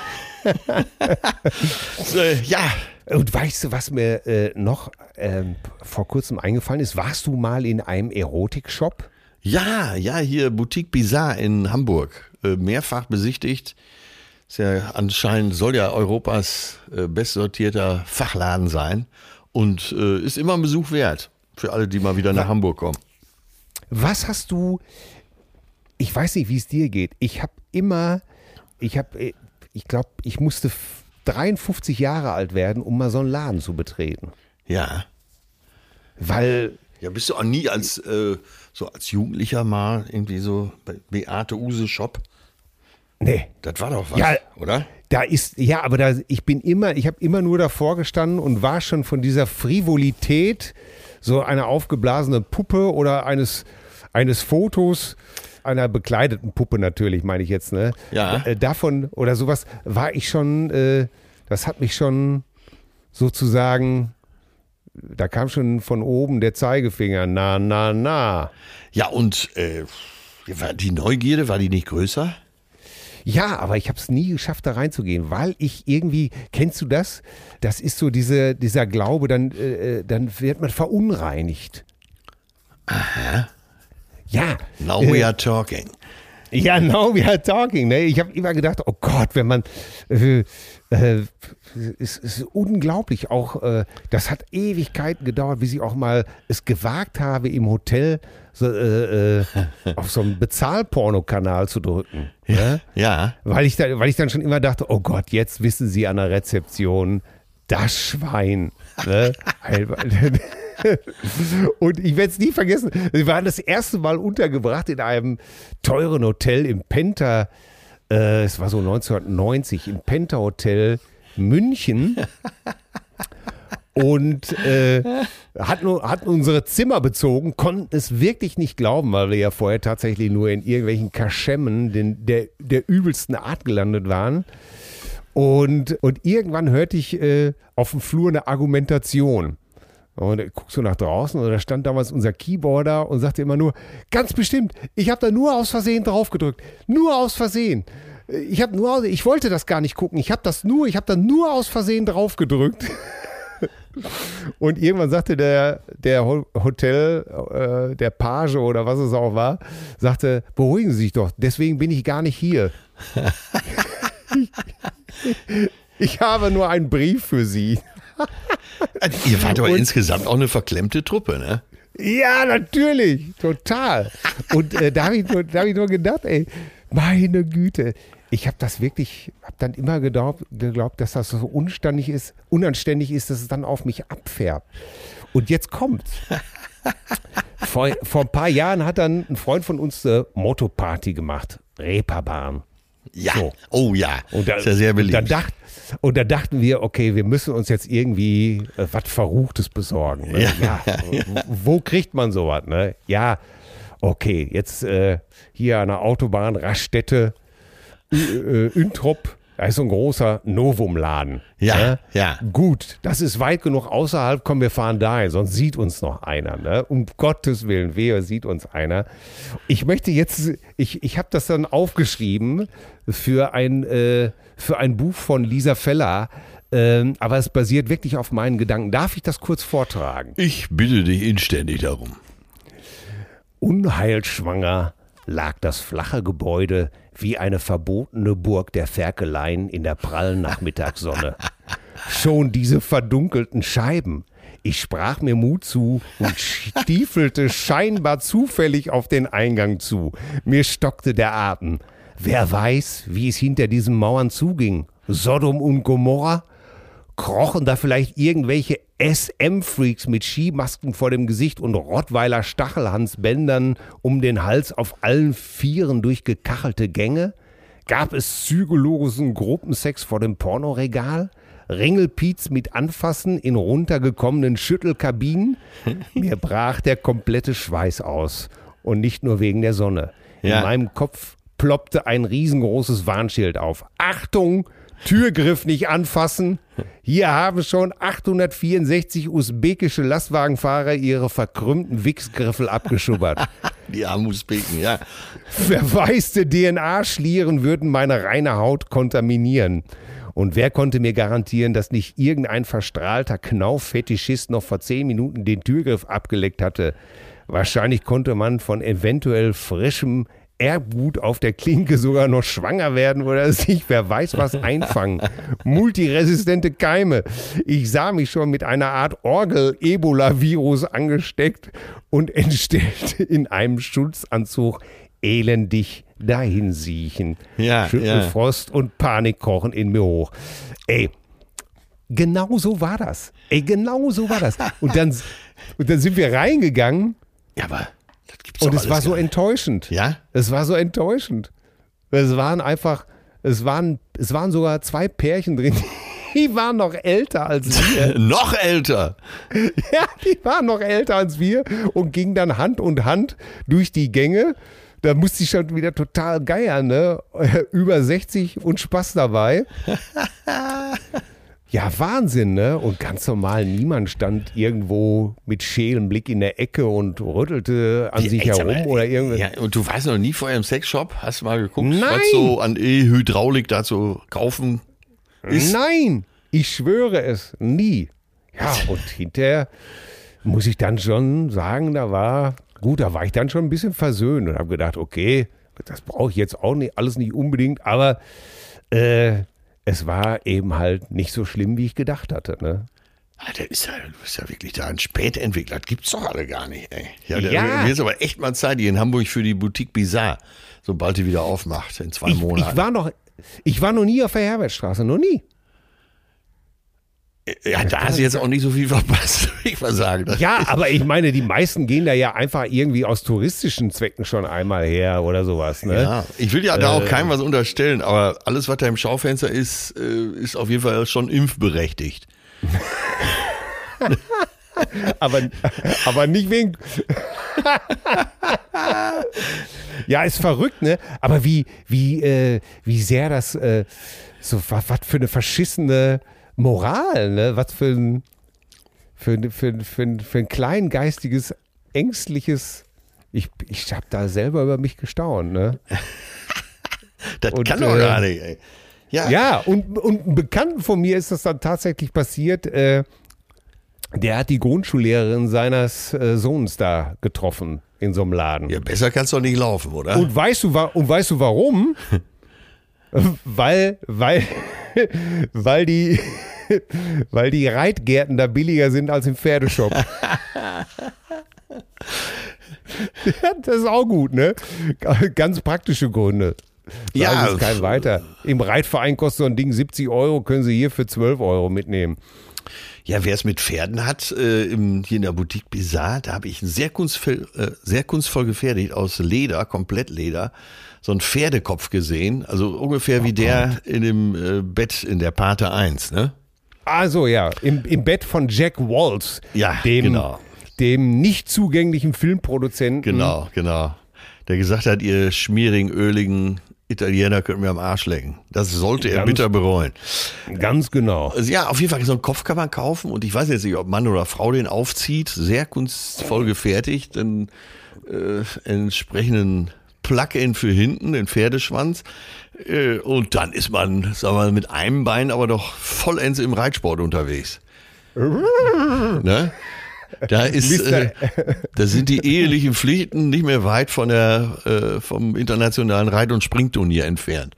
so, ja, Und weißt du, was mir äh, noch ähm, vor kurzem eingefallen ist? Warst du mal in einem Erotikshop? ja, ja, hier Boutique Bizarre in Hamburg. Äh, mehrfach besichtigt. Ist ja anscheinend, soll ja Europas äh, bestsortierter Fachladen sein. Und äh, ist immer ein Besuch wert. Für alle, die mal wieder nach Hamburg kommen. Was hast du, ich weiß nicht, wie es dir geht, ich habe immer, ich habe, ich glaube, ich musste dreiundfünfzig Jahre alt werden, um mal so einen Laden zu betreten. Ja. Weil, Ja, bist du auch nie als, äh, so als Jugendlicher mal irgendwie so bei Beate Use Shop? nee, Das war doch was, Ja. oder? da ist, ja, aber da, ich bin immer, ich habe immer nur davor gestanden und war schon von dieser Frivolität, so eine aufgeblasene Puppe oder eines, eines Fotos, einer bekleideten Puppe natürlich, meine ich jetzt, ne? Ja. Äh, Davon oder sowas war ich schon, äh, das hat mich schon sozusagen, da kam schon von oben der Zeigefinger, na, na, na. Ja, und äh, war die Neugierde, war die nicht größer? Ja, aber ich habe es nie geschafft, da reinzugehen, weil ich irgendwie, kennst du das? Das ist so diese, dieser Glaube, dann, äh, dann wird man verunreinigt. Aha. Ja. Now äh, we are talking. Ja, now we are talking. Ne? Ich habe immer gedacht, oh Gott, wenn man, äh, äh, es ist unglaublich, auch, äh, das hat Ewigkeiten gedauert, bis ich auch mal es gewagt habe, im Hotel so, äh, äh, auf so einen Bezahlpornokanal zu drücken. Ne? Ja. Weil ich, da, weil ich dann schon immer dachte, oh Gott, jetzt wissen Sie an der Rezeption, das Schwein. Ne? Und ich werde es nie vergessen, wir waren das erste Mal untergebracht in einem teuren Hotel im Penta, äh, es war so neunzehnhundertneunzig, im Penta Hotel München. Und äh, hatten, hatten unsere Zimmer bezogen, konnten es wirklich nicht glauben, weil wir ja vorher tatsächlich nur in irgendwelchen Kaschemmen den, der, der übelsten Art gelandet waren. Und, und irgendwann hörte ich äh, auf dem Flur eine Argumentation. Und ich guck so nach draußen und da stand damals unser Keyboarder und sagte immer nur, ganz bestimmt, ich habe da nur aus Versehen drauf gedrückt. Nur aus Versehen. Ich habe nur, ich wollte das gar nicht gucken. Ich habe das nur, ich habe da nur aus Versehen drauf gedrückt. Und irgendwann sagte der, der Hotel, äh, der Page oder was es auch war, sagte, beruhigen Sie sich doch, deswegen bin ich gar nicht hier. ich, ich habe nur einen Brief für Sie. Ihr wart aber Und, insgesamt auch eine verklemmte Truppe, ne? Ja, natürlich, total. Und äh, da habe ich, hab ich nur gedacht, ey, meine Güte, ich habe das wirklich, habe dann immer geglaubt, geglaubt, dass das so unanständig ist, unanständig ist, dass es dann auf mich abfärbt. Und jetzt kommt's. Vor, vor ein paar Jahren hat dann ein Freund von uns eine Motto-Party gemacht, Reeperbahn. Ja, so. Oh ja, und da, ist ja sehr beliebt. Und da, dacht, und da dachten wir, okay, wir müssen uns jetzt irgendwie äh, was Verruchtes besorgen. Ne? Ja. Ja, wo, wo kriegt man sowas? Ne? Ja, okay, jetzt äh, hier an der Autobahn, Raststätte, Ü- äh, Üntrop, da ist so ein großer Novum-Laden. Ja, ne? ja. Gut, das ist weit genug außerhalb, komm, wir fahren dahin, sonst sieht uns noch einer. Ne? Um Gottes Willen, wer sieht uns einer? Ich möchte jetzt, ich, ich habe das dann aufgeschrieben für ein, äh, für ein Buch von Lisa Feller, ähm, aber es basiert wirklich auf meinen Gedanken. Darf ich das kurz vortragen? Ich bitte dich inständig darum. Unheilschwanger lag das flache Gebäude wie eine verbotene Burg der Ferkeleien in der prallen Nachmittagssonne. Schon diese verdunkelten Scheiben. Ich sprach mir Mut zu und stiefelte scheinbar zufällig auf den Eingang zu. Mir stockte der Atem. Wer weiß, wie es hinter diesen Mauern zuging? Sodom und Gomorra? Krochen da vielleicht irgendwelche S M-Freaks mit Skimasken vor dem Gesicht und Rottweiler Stachelhansbändern um den Hals auf allen Vieren durch gekachelte Gänge? Gab es zügellosen Gruppensex vor dem Pornoregal? Ringelpiez mit Anfassen in runtergekommenen Schüttelkabinen? Mir brach der komplette Schweiß aus. Und nicht nur wegen der Sonne. Ja. In meinem Kopf ploppte ein riesengroßes Warnschild auf. Achtung! Türgriff nicht anfassen. Hier haben schon achthundertvierundsechzig usbekische Lastwagenfahrer ihre verkrümmten Wichsgriffel abgeschubbert. Die armen Usbeken, ja. Verwaiste D N A-Schlieren würden meine reine Haut kontaminieren. Und wer konnte mir garantieren, dass nicht irgendein verstrahlter Knauf-Fetischist noch vor zehn Minuten den Türgriff abgeleckt hatte? Wahrscheinlich konnte man von eventuell frischem Erbgut auf der Klinke sogar noch schwanger werden oder sich wer weiß was einfangen. Multiresistente Keime. Ich sah mich schon mit einer Art Orgel-Ebola-Virus angesteckt und entstellt in einem Schutzanzug elendig dahinsiechen. Ja, Schüttelfrost ja. und Panik kochen in mir hoch. Ey, genau so war das. Ey, genau so war das. Und dann, und dann sind wir reingegangen. Ja, aber das gibt's Und doch es alles war so gar nicht. enttäuschend. Ja? Es war so enttäuschend. Es waren einfach, es waren, es waren sogar zwei Pärchen drin, die waren noch älter als wir. Noch älter. Ja, die waren noch älter als wir und gingen dann Hand in Hand durch die Gänge. Da musste ich schon wieder total geiern, ne? Über sechzig und Spaß dabei. Ja, Wahnsinn, ne? Und ganz normal, niemand stand irgendwo mit schälem Blick in der Ecke und rüttelte an Ja, sich jetzt herum aber, oder irgendwas. Ja, und du warst noch nie vorher im Sexshop? Hast du mal geguckt, Nein. was so an E-Hydraulik da zu kaufen ist? Nein, ich schwöre es, nie. Ja, und hinterher muss ich dann schon sagen, da war, gut, da war ich dann schon ein bisschen versöhnt und habe gedacht, okay, das brauche ich jetzt auch nicht, alles nicht unbedingt, aber äh, es war eben halt nicht so schlimm, wie ich gedacht hatte, ne? Alter, ist ja, du bist ja wirklich da ein Spätentwickler. Das gibt's doch alle gar nicht, ey. Ja, der, Ja. Wird aber echt mal Zeit hier in Hamburg für die Boutique Bizarre, sobald die wieder aufmacht, in zwei Ich, Monaten. ich, war noch, ich war noch nie auf der Herbertstraße, noch nie. ja, da hast du jetzt auch nicht so viel verpasst, würde ich mal sagen. Das Ja, aber ich meine, die meisten gehen da ja einfach irgendwie aus touristischen Zwecken schon einmal her oder sowas, ne? Ja, ich will ja da auch keinem was unterstellen, aber alles, was da im Schaufenster ist, äh, ist auf jeden Fall schon impfberechtigt. Aber, aber nicht wegen. Ja, ist verrückt, ne? Aber wie, wie, äh, wie sehr das, äh, so, was für eine verschissene Moral, ne? Was für ein, für, für, für, für ein kleingeistiges, ängstliches, ich, ich habe da selber über mich gestaunt, ne? Das Und, kann doch äh, gar nicht, ey. Ja, Ja, und, und einem Bekannten von mir ist das dann tatsächlich passiert, äh, der hat die Grundschullehrerin seines äh, Sohnes da getroffen in so einem Laden. ja, besser kannst du doch nicht laufen, oder? Und weißt du, wa- und weißt du warum? weil, weil, weil die, weil die Reitgärten da billiger sind als im Pferdeshop. Das ist auch gut, ne? Ganz praktische Gründe. Ja, Ja, ist kein weiter. Im Reitverein kostet so ein Ding siebzig Euro, können Sie hier für zwölf Euro mitnehmen. Ja, wer es mit Pferden hat, äh, im, hier in der Boutique Bizarre, da habe ich ein sehr kunstvoll, äh, sehr kunstvoll gefertigt aus Leder, komplett Leder, so ein Pferdekopf gesehen, also ungefähr wie der in dem äh, Bett in der Pate eins, ne? Also ja, im, im Bett von Jack Waltz, Ja, dem, genau. dem nicht zugänglichen Filmproduzenten. Genau, genau. Der gesagt hat, ihr schmierigen, öligen Italiener könnt mir am Arsch lecken. Das sollte er Ganz- bitter bereuen. Ganz genau. Also ja, auf jeden Fall so einen Kopf kann man kaufen und ich weiß jetzt nicht, ob Mann oder Frau den aufzieht, sehr kunstvoll gefertigt, einen äh, entsprechenden Plug-in für hinten, den Pferdeschwanz äh, und dann ist man, sagen wir mal, mit einem Bein aber doch vollends im Reitsport unterwegs. Ne? Da ist, äh, da sind die ehelichen Pflichten nicht mehr weit von der, äh, vom internationalen Reit- und Springturnier entfernt.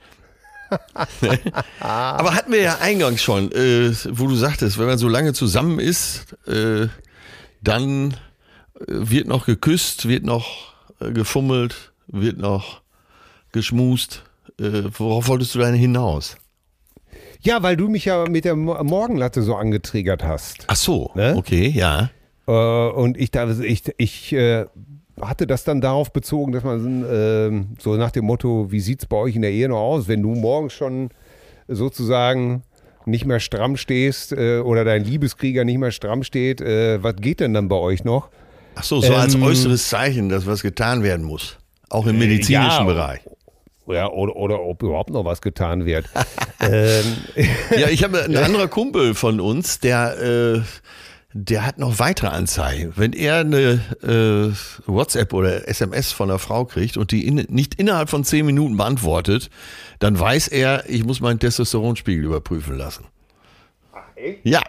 Aber hatten wir ja eingangs schon, äh, wo du sagtest, wenn man so lange zusammen ist, äh, dann äh, wird noch geküsst, wird noch äh, gefummelt, wird noch geschmust. Äh, worauf wolltest du denn hinaus? Ja, weil du mich ja mit der Mo- Morgenlatte so angetriggert hast. Ach so, Ne? okay, ja. Äh, und ich, da, ich, ich äh, hatte das dann darauf bezogen, dass man äh, so nach dem Motto, wie sieht es bei euch in der Ehe noch aus, wenn du morgens schon sozusagen nicht mehr stramm stehst äh, oder dein Liebeskrieger nicht mehr stramm steht, äh, was geht denn dann bei euch noch? Ach so, so als Ähm, äußeres Zeichen, dass was getan werden muss. Auch im medizinischen ja. Bereich. Ja, oder, oder ob überhaupt noch was getan wird. ähm, Ja, ich habe ein anderer Kumpel von uns, der, äh, der hat noch weitere Anzeigen. Wenn er eine äh, WhatsApp oder S M S von einer Frau kriegt und die in, nicht innerhalb von zehn Minuten beantwortet, dann weiß er, ich muss meinen Testosteronspiegel überprüfen lassen. Ach, echt? Ja.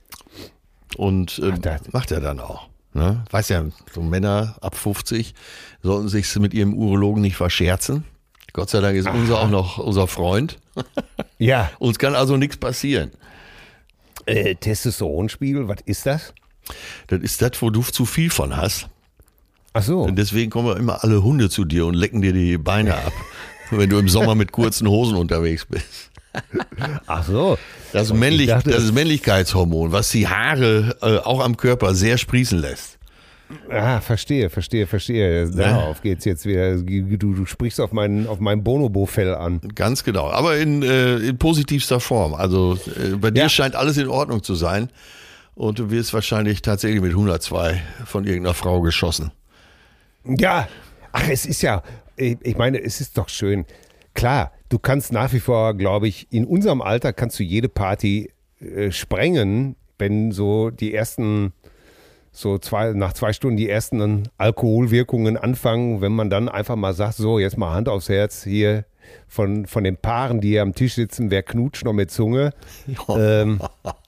Und äh, Ach, das- macht er dann auch. Ne? Weiß ja, so Männer ab fünfzig sollten sich mit ihrem Urologen nicht verscherzen. Gott sei Dank ist unser auch noch unser Freund. Ja, Uns kann also nichts passieren. äh, Testosteronspiegel, was ist das? Das ist das, wo du zu viel von hast. Ach so. Und deswegen kommen immer alle Hunde zu dir und lecken dir die Beine ab, wenn du im Sommer mit kurzen Hosen unterwegs bist. Ach so. Das ist, Und ich männlich, dachte- das ist Männlichkeitshormon, was die Haare äh, auch am Körper sehr sprießen lässt. Ah, verstehe, verstehe, verstehe. Darauf geht's jetzt wieder. Du, du sprichst auf mein, auf mein Bonobo-Fell an. Ganz genau. Aber in, äh, in positivster Form. Also äh, bei dir Ja. scheint alles in Ordnung zu sein. Und du wirst wahrscheinlich tatsächlich mit hundertzwei von irgendeiner Frau geschossen. Ja, ach, es ist ja, ich ich meine, es ist doch schön. Klar, du kannst nach wie vor, glaube ich, in unserem Alter kannst du jede Party äh, sprengen, wenn so die ersten, so zwei, nach zwei Stunden die ersten Alkoholwirkungen anfangen, wenn man dann einfach mal sagt, so, jetzt mal Hand aufs Herz hier von, von den Paaren, die hier am Tisch sitzen, wer knutscht noch mit Zunge? Ähm,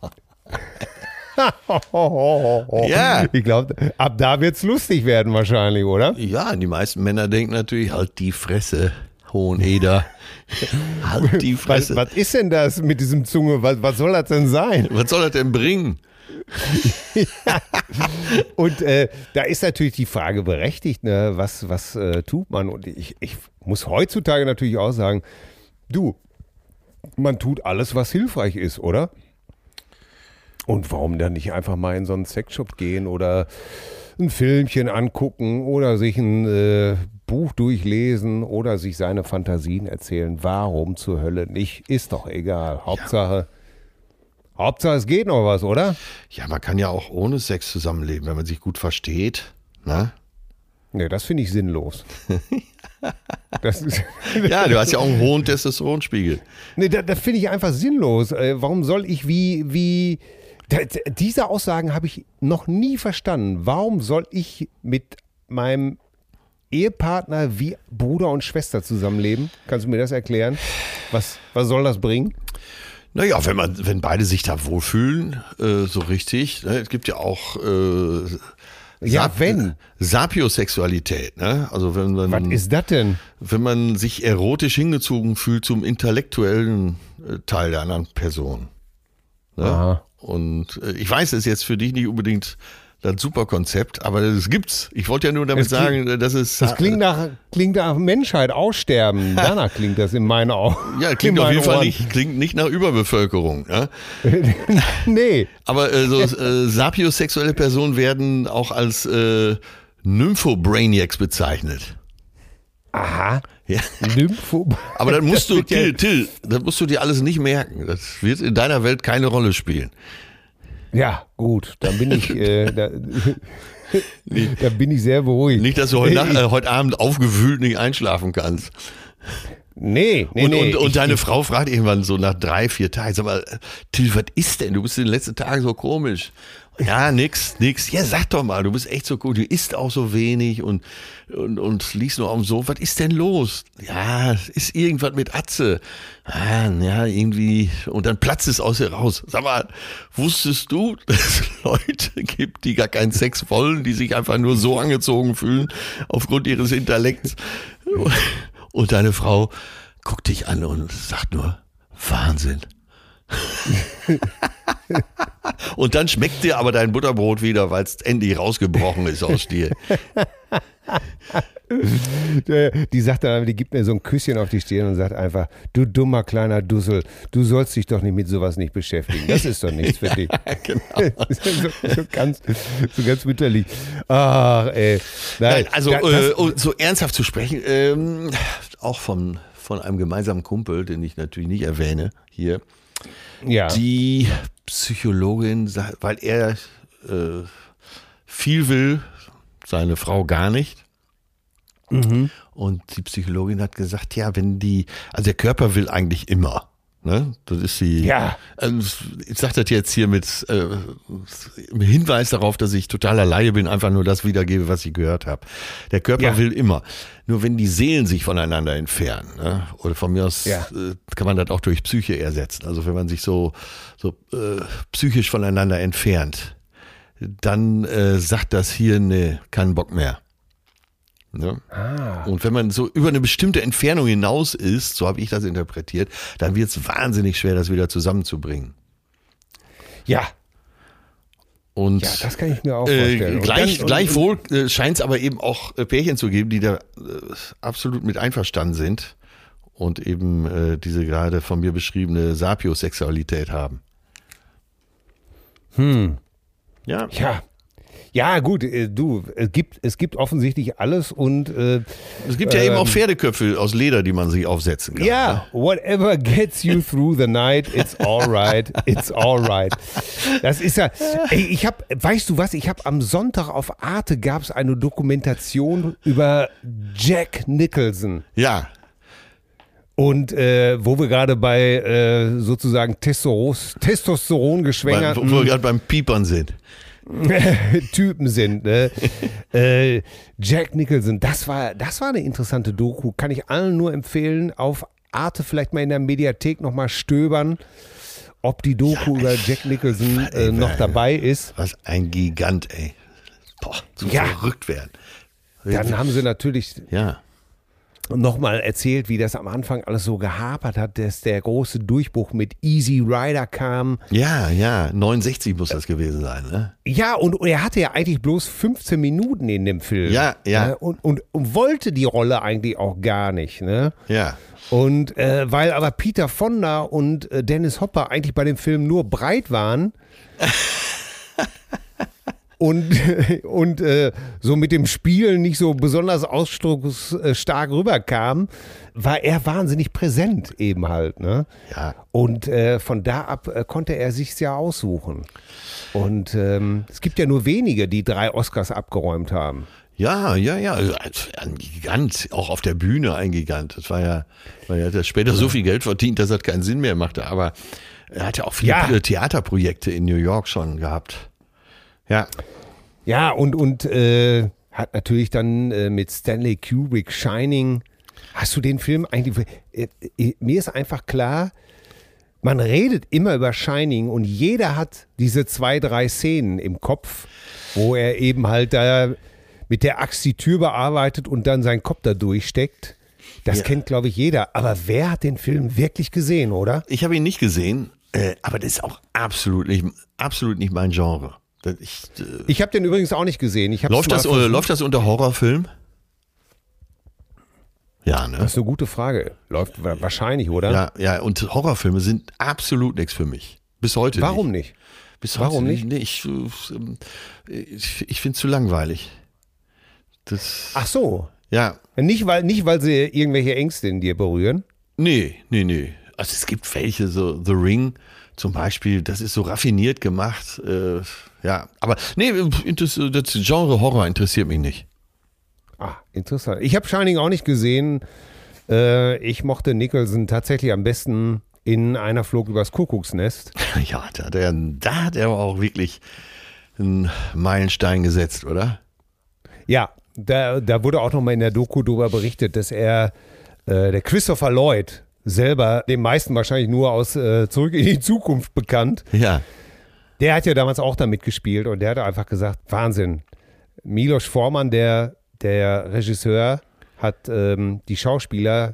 Ja. Ich glaube, ab da wird's lustig werden wahrscheinlich, oder? Ja, die meisten Männer denken natürlich, halt die Fresse, Hoheneder. Halt die Was, Fresse. was ist denn das mit diesem Zunge? Was, was soll das denn sein? Was soll das denn bringen? Und äh, da ist natürlich die Frage berechtigt, ne? was, was äh, tut man? Und ich, ich muss heutzutage natürlich auch sagen, du, man tut alles, was hilfreich ist, oder? Und warum dann nicht einfach mal in so einen Sexshop gehen oder ein Filmchen angucken oder sich ein äh, Buch durchlesen oder sich seine Fantasien erzählen? Warum zur Hölle nicht? Ist doch egal. Hauptsache, Hauptsache es geht noch was, oder? Ja, man kann ja auch ohne Sex zusammenleben, wenn man sich gut versteht. Ne? Nee, das finde ich sinnlos. Das ist Ja, du hast ja auch einen hohen Testosteronspiegel. nee, das, das finde ich einfach sinnlos. Äh, warum soll ich wie, wie, da, diese Aussagen habe ich noch nie verstanden. Warum soll ich mit meinem Ehepartner wie Bruder und Schwester zusammenleben? Kannst du mir das erklären? Was, was soll das bringen? Naja, wenn man, wenn beide sich da wohlfühlen, äh, so richtig. Ne? Es gibt ja auch äh, Ja, Sap- wenn. Sapiosexualität, ne? Also wenn man, Was ist das denn? wenn man sich erotisch hingezogen fühlt zum intellektuellen äh, Teil der anderen Person. Ne? Aha. Und äh, ich weiß, es ist jetzt für dich nicht unbedingt das super Konzept, aber das gibt's. Ich wollte ja nur damit Es klingt- sagen, dass es Das klingt nach, klingt nach Menschheit, Aussterben. Danach klingt das in meinen Augen. ja, klingt in auf jeden meinen Fall Ohren. nicht, klingt nicht nach Überbevölkerung. Ja? Nee. Aber äh, so äh, sapiosexuelle Personen werden auch als äh, Nymphobrainiacs bezeichnet. Aha. Ja. Nympho. Aber dann musst Das du, wird ja- Till, Till, das musst du dir alles nicht merken. Das wird in deiner Welt keine Rolle spielen. Ja, gut. Dann bin ich, äh, da, da bin ich sehr beruhigt. Nicht, dass du heute, Nacht, äh, heute Abend aufgewühlt nicht einschlafen kannst. Nee, nee, Und, nee. und, und ich, deine ich, Frau fragt irgendwann so nach drei, vier Tagen, sag mal, Till, was ist denn? Du bist in den letzten Tagen so komisch. Ja, nix, nix. Ja, sag doch mal, du bist echt so gut. Du isst auch so wenig und, und, und liegst nur auf dem Sofa. Was ist denn los? Ja, ist irgendwas mit Atze. Ah, ja, irgendwie. Und dann platzt es aus ihr raus. Sag mal, wusstest du, dass es Leute gibt, die gar keinen Sex wollen, die sich einfach nur so angezogen fühlen aufgrund ihres Intellekts? Und deine Frau guckt dich an und sagt nur, Wahnsinn. Und dann schmeckt dir aber dein Butterbrot wieder, weil es endlich rausgebrochen ist aus dir. die sagt dann, die gibt mir so ein Küsschen auf die Stirn und sagt einfach, du dummer kleiner Dussel, du sollst dich doch nicht mit sowas nicht beschäftigen. Das ist doch nichts für dich. Genau. so, so, ganz, so ganz mütterlich. Ach, ey. Nein, Nein, also da- äh, das- um so ernsthaft zu sprechen, ähm, auch von, von einem gemeinsamen Kumpel, den ich natürlich nicht erwähne hier, ja. die Psychologin, sagt, weil er äh, viel will, seine Frau gar nicht. Mhm. Und die Psychologin hat gesagt, ja, wenn die, also der Körper will eigentlich immer. Ne? Das ist die. Ja. Also ich sage das jetzt hier mit äh, mit Hinweis darauf, dass ich totaler Laie bin, einfach nur das wiedergebe, was ich gehört habe. Der Körper Ja. will immer. Nur wenn die Seelen sich voneinander entfernen, ne? Oder von mir aus Ja. äh, kann man das auch durch Psyche ersetzen. Also wenn man sich so, so äh, psychisch voneinander entfernt, dann äh, sagt das hier, ne, keinen Bock mehr. Ne? Ah. Und wenn man so über eine bestimmte Entfernung hinaus ist, so habe ich das interpretiert, dann wird es wahnsinnig schwer, das wieder zusammenzubringen. Ja. Und Ja, das kann ich mir auch äh, vorstellen. Und gleich, dann- und- gleichwohl äh, scheint es aber eben auch äh, Pärchen zu geben, die da äh, absolut mit einverstanden sind und eben äh, diese gerade von mir beschriebene Sapiosexualität haben. Hm. Ja. Ja. Ja, gut, äh, du, es gibt, es gibt offensichtlich alles und äh, Es gibt ja eben auch Ähm, Pferdeköpfe aus Leder, die man sich aufsetzen kann. ja, whatever gets you through the night, it's alright, it's alright. Das ist ja, ey, ich habe, weißt du was, ich habe am Sonntag auf Arte gab es eine Dokumentation über Jack Nicholson. Ja. Und äh, wo wir gerade bei äh, sozusagen Testosteron, Testosteron Weil, geschwängerten wo wir gerade beim Piepern sind. Typen sind. Ne? äh, Jack Nicholson, das war, das war eine interessante Doku. Kann ich allen nur empfehlen. Auf Arte vielleicht mal in der Mediathek nochmal stöbern, ob die Doku Ja, über Jack Nicholson ey, äh, noch ey. dabei ist. Was ein Gigant, ey. Boah, zu Ja. verrückt werden. Dann haben sie natürlich Ja. nochmal erzählt, wie das am Anfang alles so gehapert hat, dass der große Durchbruch mit Easy Rider kam. Ja, ja, neunundsechzig muss das gewesen sein, ne? Ja, und er hatte ja eigentlich bloß fünfzehn Minuten in dem Film. Ja, ja. Ne? Und, und, und wollte die Rolle eigentlich auch gar nicht. Ne? Ja. Und äh, weil aber Peter Fonda und äh, Dennis Hopper eigentlich bei dem Film nur breit waren, und, und äh, so mit dem Spielen nicht so besonders ausdrucksstark rüberkam, war er wahnsinnig präsent eben halt. Ne? Ja. Und äh, von da ab äh, konnte er sich's ja aussuchen. Und ähm, es gibt ja nur wenige, die drei Oscars abgeräumt haben. Ja, ja, ja, also ein Gigant, auch auf der Bühne ein Gigant. Das war ja, weil er hat ja später so viel Geld verdient, dass das keinen Sinn mehr machte. Aber er hat ja auch viele Ja. Theaterprojekte in New York schon gehabt. Ja. Ja, und, und äh, hat natürlich dann äh, mit Stanley Kubrick Shining. Hast du den Film eigentlich? Äh, äh, mir ist einfach klar, man redet immer über Shining und jeder hat diese zwei, drei Szenen im Kopf, wo er eben halt da mit der Axt die Tür bearbeitet und dann seinen Kopf da durchsteckt. Das Ja. kennt, glaube ich, jeder. Aber wer hat den Film wirklich gesehen, oder? Ich habe ihn nicht gesehen, äh, aber das ist auch absolut nicht, absolut nicht mein Genre. Das, ich, äh, Ich habe den übrigens auch nicht gesehen. Ich hab's läuft, mal das, äh, versucht. läuft das unter Horrorfilm? Ja, ne? Das ist eine gute Frage. Läuft wa- wahrscheinlich, oder? Ja, ja, und Horrorfilme sind absolut nichts für mich. Bis heute Warum nicht. nicht? Bis Warum heute nicht? Nee, ich äh, ich, ich finde es zu langweilig. Das, Ach so. ja, Nicht weil, nicht, weil sie irgendwelche Ängste in dir berühren. nee, nee, nee. Also es gibt welche, so The Ring zum Beispiel, das ist so raffiniert gemacht. Äh, ja, aber nee, das, das Genre Horror interessiert mich nicht. Ah, interessant. Ich habe Shining auch nicht gesehen. Äh, ich mochte Nicholson tatsächlich am besten in Einer flog übers Kuckucksnest. Ja, da hat er, da hat er aber auch wirklich einen Meilenstein gesetzt, oder? Ja, da, da wurde auch nochmal in der Doku darüber berichtet, dass er, äh, der Christopher Lloyd, selber den meisten wahrscheinlich nur aus äh, Zurück in die Zukunft bekannt, Ja. der hat ja damals auch da mitgespielt und der hat einfach gesagt, Wahnsinn. Milos Forman, der, der Regisseur, hat ähm, die Schauspieler,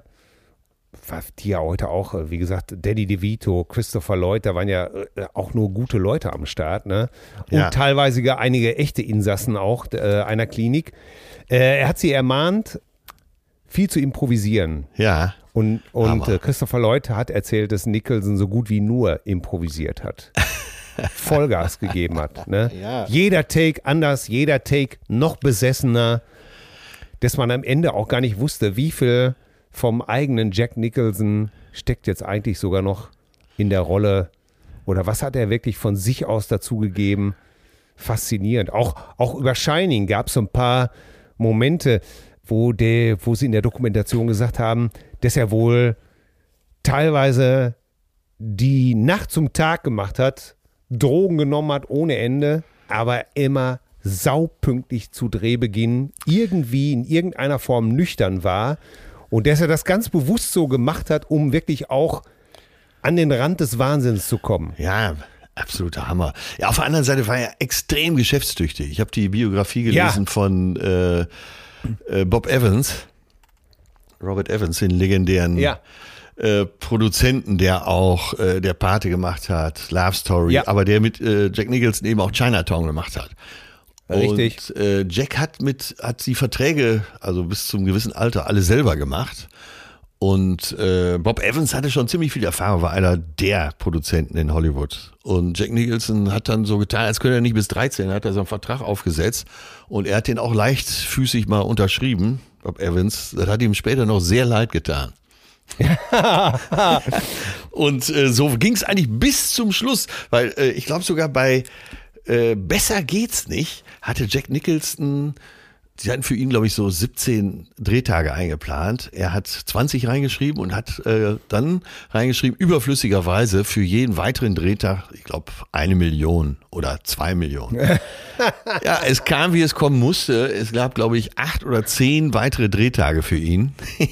die ja heute auch, äh, wie gesagt, Danny DeVito, Christopher Lloyd, da waren ja äh, auch nur gute Leute am Start, ne? Und Ja. teilweise gar einige echte Insassen auch äh, einer Klinik. Äh, er hat sie ermahnt, viel zu improvisieren. Ja. Und, und Hammer. äh, Christopher Lloyd hat erzählt, dass Nicholson so gut wie nur improvisiert hat. Vollgas gegeben hat. Ne? Ja. Jeder Take anders, jeder Take noch besessener, dass man am Ende auch gar nicht wusste, wie viel vom eigenen Jack Nicholson steckt jetzt eigentlich sogar noch in der Rolle oder was hat er wirklich von sich aus dazugegeben. Faszinierend. Auch, auch über Shining gab es so ein paar Momente, wo, der, wo sie in der Dokumentation gesagt haben, dass er wohl teilweise die Nacht zum Tag gemacht hat, Drogen genommen hat ohne Ende, aber immer saupünktlich zu Drehbeginn irgendwie in irgendeiner Form nüchtern war und dass er das ganz bewusst so gemacht hat, um wirklich auch an den Rand des Wahnsinns zu kommen. Ja, absoluter Hammer. Ja, auf der anderen Seite war er extrem geschäftstüchtig. Ich habe die Biografie gelesen Ja. von äh, äh, Bob Evans, Robert Evans, den legendären Ja. äh, Produzenten, der auch äh, der Pate gemacht hat, Love Story, Ja. aber der mit äh, Jack Nicholson eben auch Chinatown gemacht hat. Richtig. Und äh, Jack hat mit hat die Verträge, also bis zum gewissen Alter, alle selber gemacht. Und äh, Bob Evans hatte schon ziemlich viel Erfahrung, war einer der Produzenten in Hollywood. Und Jack Nicholson hat dann so getan, als könnte er nicht bis dreizehn, hat er so einen Vertrag aufgesetzt. Und er hat den auch leichtfüßig mal unterschrieben, Bob Evans. Das hat ihm später noch sehr leid getan. Und äh, so ging es eigentlich bis zum Schluss, weil äh, ich glaube sogar bei äh, Besser geht's nicht, hatte Jack Nicholson, sie hatten für ihn glaube ich so siebzehn Drehtage eingeplant. Er hat zwanzig reingeschrieben und hat äh, dann reingeschrieben, überflüssigerweise für jeden weiteren Drehtag, ich glaube eine Million oder zwei Millionen. Ja, es kam wie es kommen musste. Es gab glaube ich acht oder zehn weitere Drehtage für ihn.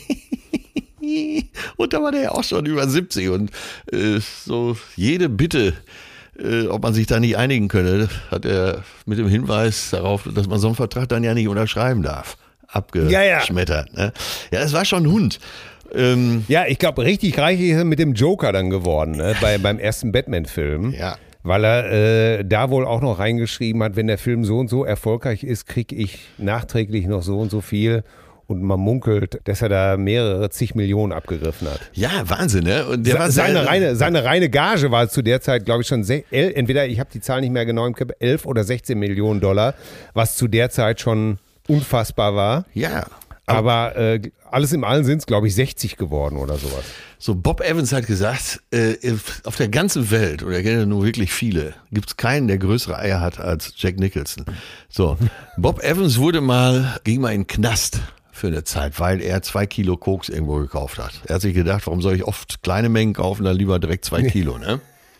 Und da war der ja auch schon über siebzig und äh, so jede Bitte, äh, ob man sich da nicht einigen könne, hat er mit dem Hinweis darauf, dass man so einen Vertrag dann ja nicht unterschreiben darf, abgeschmettert. Ja, ja. Ne? Ja, das war schon ein Hund. Ähm, Ja, ich glaube, richtig reich ist er mit dem Joker dann geworden, ne? Bei, beim ersten Batman-Film. Ja. Weil er äh, da wohl auch noch reingeschrieben hat, wenn der Film so und so erfolgreich ist, kriege ich nachträglich noch so und so viel. Und man munkelt, dass er da mehrere zig Millionen abgegriffen hat. Ja, Wahnsinn, ne? Und der Se- war seine, sehr, reine, seine reine Gage war zu der Zeit, glaube ich, schon, se- el- entweder, ich habe die Zahl nicht mehr genau im Kopf, elf oder sechzehn Millionen Dollar, was zu der Zeit schon unfassbar war. Ja. Aber äh, alles im Allen sind es, glaube ich, sechzig geworden oder sowas. So, Bob Evans hat gesagt, äh, auf der ganzen Welt, oder er kennt ja nur wirklich viele, gibt es keinen, der größere Eier hat als Jack Nicholson. So, Bob Evans wurde mal, ging mal in den Knast für eine Zeit, weil er zwei Kilo Koks irgendwo gekauft hat. Er hat sich gedacht, warum soll ich oft kleine Mengen kaufen, dann lieber direkt zwei Kilo, ne?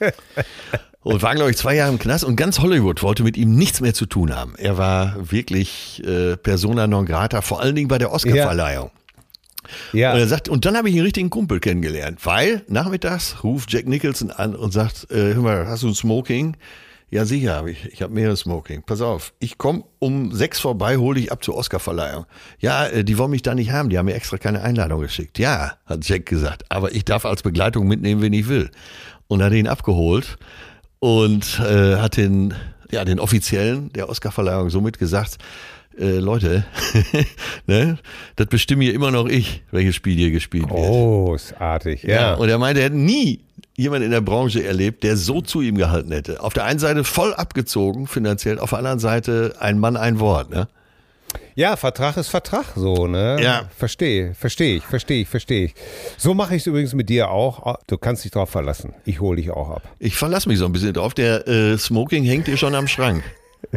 Und war, glaube ich, zwei Jahre im Knast und ganz Hollywood wollte mit ihm nichts mehr zu tun haben. Er war wirklich äh, persona non grata, vor allen Dingen bei der Oscarverleihung. Ja. Und er sagt, und dann habe ich einen richtigen Kumpel kennengelernt, weil nachmittags ruft Jack Nicholson an und sagt, äh, hör mal, hast du ein Smoking? Ja, sicher habe ich. Ich habe mehrere Smoking. Pass auf, ich komme um sechs vorbei, hole dich ab zur Oscarverleihung. Ja, äh, die wollen mich da nicht haben, die haben mir extra keine Einladung geschickt. Ja, hat Jack gesagt, aber ich darf als Begleitung mitnehmen, wen ich will. Und hat ihn abgeholt und äh, hat den, ja, den Offiziellen der Oscarverleihung somit gesagt, äh, Leute, ne, das bestimme hier immer noch ich, welches Spiel hier gespielt wird. Großartig, ja. Ja, und er meinte, er hätte nie jemand in der Branche erlebt, der so zu ihm gehalten hätte. Auf der einen Seite voll abgezogen finanziell, auf der anderen Seite ein Mann, ein Wort, ne? Ja, Vertrag ist Vertrag, so, ne? Ja. Verstehe, verstehe ich, verstehe ich, verstehe ich. So mache ich es übrigens mit dir auch. Du kannst dich drauf verlassen. Ich hole dich auch ab. Ich verlasse mich so ein bisschen drauf. Der äh, Smoking hängt dir schon am Schrank.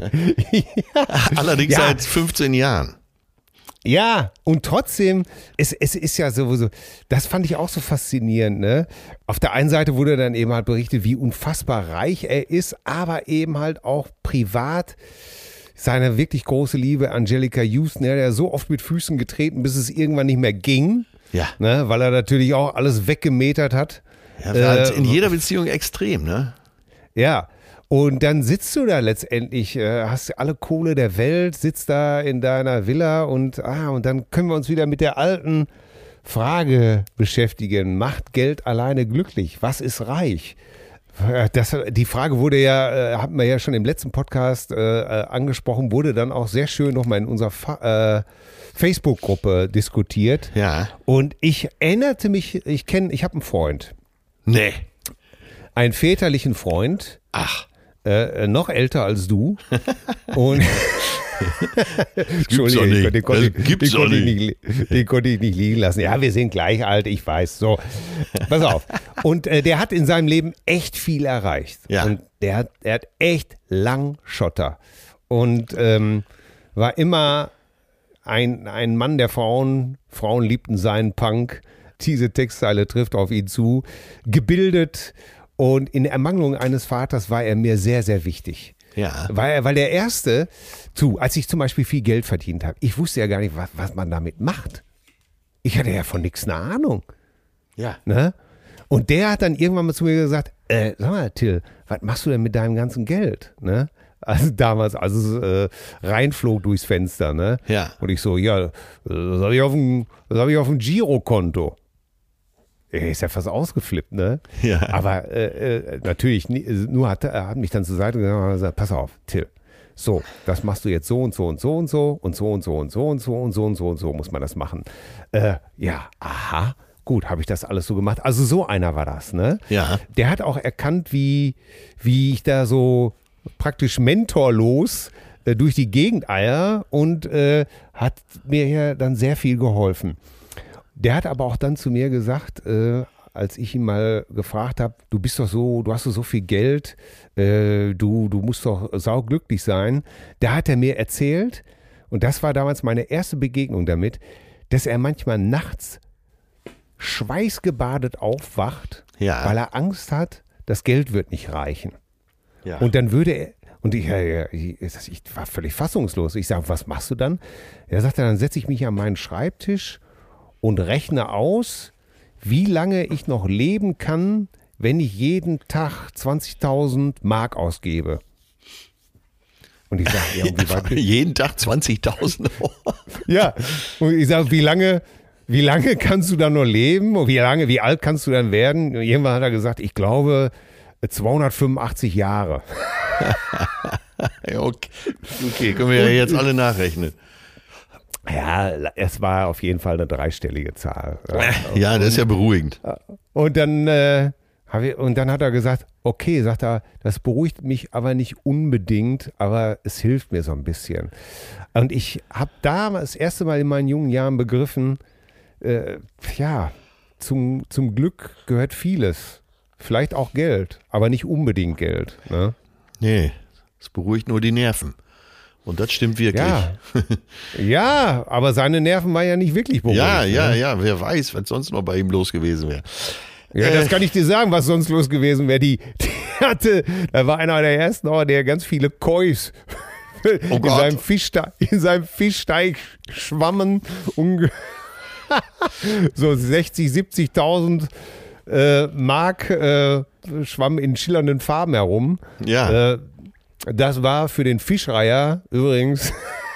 ja. Allerdings Ja. seit fünfzehn Jahren. Ja, und trotzdem, es, es ist ja sowieso, das fand ich auch so faszinierend, ne? Auf der einen Seite wurde dann eben halt berichtet, wie unfassbar reich er ist, aber eben halt auch privat seine wirklich große Liebe Angelica Houston, der hat ja so oft mit Füßen getreten, bis es irgendwann nicht mehr ging, Ja. ne? Weil er natürlich auch alles weggemetert hat. Ja, war halt Äh, in jeder Beziehung extrem, ne? Ja, und dann sitzt du da letztendlich, äh, hast alle Kohle der Welt, sitzt da in deiner Villa und, ah, und dann können wir uns wieder mit der alten Frage beschäftigen. Macht Geld alleine glücklich? Was ist reich? Das, die Frage wurde ja, äh, hatten wir ja schon im letzten Podcast äh, angesprochen, wurde dann auch sehr schön nochmal in unserer Fa- äh, Facebook-Gruppe diskutiert. Ja. Und ich erinnerte mich, ich kenne, ich habe einen Freund, Nee. einen väterlichen Freund, Ach. Äh, noch älter als du. Und doch nicht. den konnte, Das ich, gibt's den, doch konnte ich nicht. nicht, den konnte ich nicht liegen lassen. Ja, wir sind gleich alt, ich weiß. So, pass auf. Und äh, der hat in seinem Leben echt viel erreicht. Ja. Und der hat, der hat echt lang Schotter. Und ähm, war immer ein, ein Mann der Frauen. Frauen liebten seinen Punk. Diese Textzeile trifft auf ihn zu. Gebildet. Und in Ermangelung eines Vaters war er mir sehr, sehr wichtig. Ja. Weil, weil der Erste, zu, als ich zum Beispiel viel Geld verdient habe, ich wusste ja gar nicht, was, was man damit macht. Ich hatte ja von nichts eine Ahnung. Ja. Ne? Und der hat dann irgendwann mal zu mir gesagt, äh, sag mal, Till, was machst du denn mit deinem ganzen Geld? Ne? Also damals, als es äh, reinflog durchs Fenster. Ne? Ja. Und ich so, ja, das habe ich auf dem, das hab ich auf dem Girokonto. Er ist ja fast ausgeflippt, ne? Ja. Aber äh, äh, natürlich, nie- nur hat er hat mich dann zur Seite gegangen und hat gesagt, pass auf, Till, so, das machst du jetzt so und so und so und so und so und so und so und so und so und so und so muss man das machen. Äh, ja, aha, gut, habe ich das alles so gemacht. Also so einer war das, ne? Ja. Der hat auch erkannt, wie, wie ich da so praktisch mentorlos äh, durch die Gegend eier und äh, hat mir ja dann sehr viel geholfen. Der hat aber auch dann zu mir gesagt, äh, als ich ihn mal gefragt habe, du bist doch so, du hast doch so viel Geld, äh, du, du musst doch sauglücklich sein. Da hat er mir erzählt, und das war damals meine erste Begegnung damit, dass er manchmal nachts schweißgebadet aufwacht, Ja. weil er Angst hat, das Geld wird nicht reichen. Ja. Und dann würde er, und ich, ja, ja, ich, ich war völlig fassungslos. Ich sage, was machst du dann? Er sagte, dann setze ich mich an meinen Schreibtisch und rechne aus, wie lange ich noch leben kann, wenn ich jeden Tag zwanzigtausend Mark ausgebe. Und ich sage, ja, und wie weit, Jeden Tag zwanzigtausend. ja, und ich sage, wie lange, wie lange kannst du dann noch leben? Und wie lange, wie alt kannst du dann werden? Und irgendwann hat er gesagt, ich glaube zweihundertfünfundachtzig Jahre. Ja, okay. Okay, können wir ja jetzt alle nachrechnen. Ja, es war auf jeden Fall eine dreistellige Zahl. Ja, das ist ja beruhigend. Und dann, äh, hab ich, und dann hat er gesagt, okay, sagt er, das beruhigt mich aber nicht unbedingt, aber es hilft mir so ein bisschen. Und ich habe da das erste Mal in meinen jungen Jahren begriffen, äh, ja, zum, zum Glück gehört vieles. Vielleicht auch Geld, aber nicht unbedingt Geld. Ne? Nee, es beruhigt nur die Nerven. Und das stimmt wirklich. Ja. Ja, aber seine Nerven waren ja nicht wirklich beruhigt. Ja, ja, ne? ja, wer weiß, was sonst noch bei ihm los gewesen wäre. Ja, das kann ich dir sagen, was sonst los gewesen wäre. Die, die hatte, da war einer der ersten, oh, der ganz viele Kois Oh in, Gott. seinem Fischsteig, in seinem Fischsteig schwammen. Unge so sechzig, siebzigtausend äh, Mark äh, schwammen in schillernden Farben herum. Ja. Äh, das war für den Fischreiher übrigens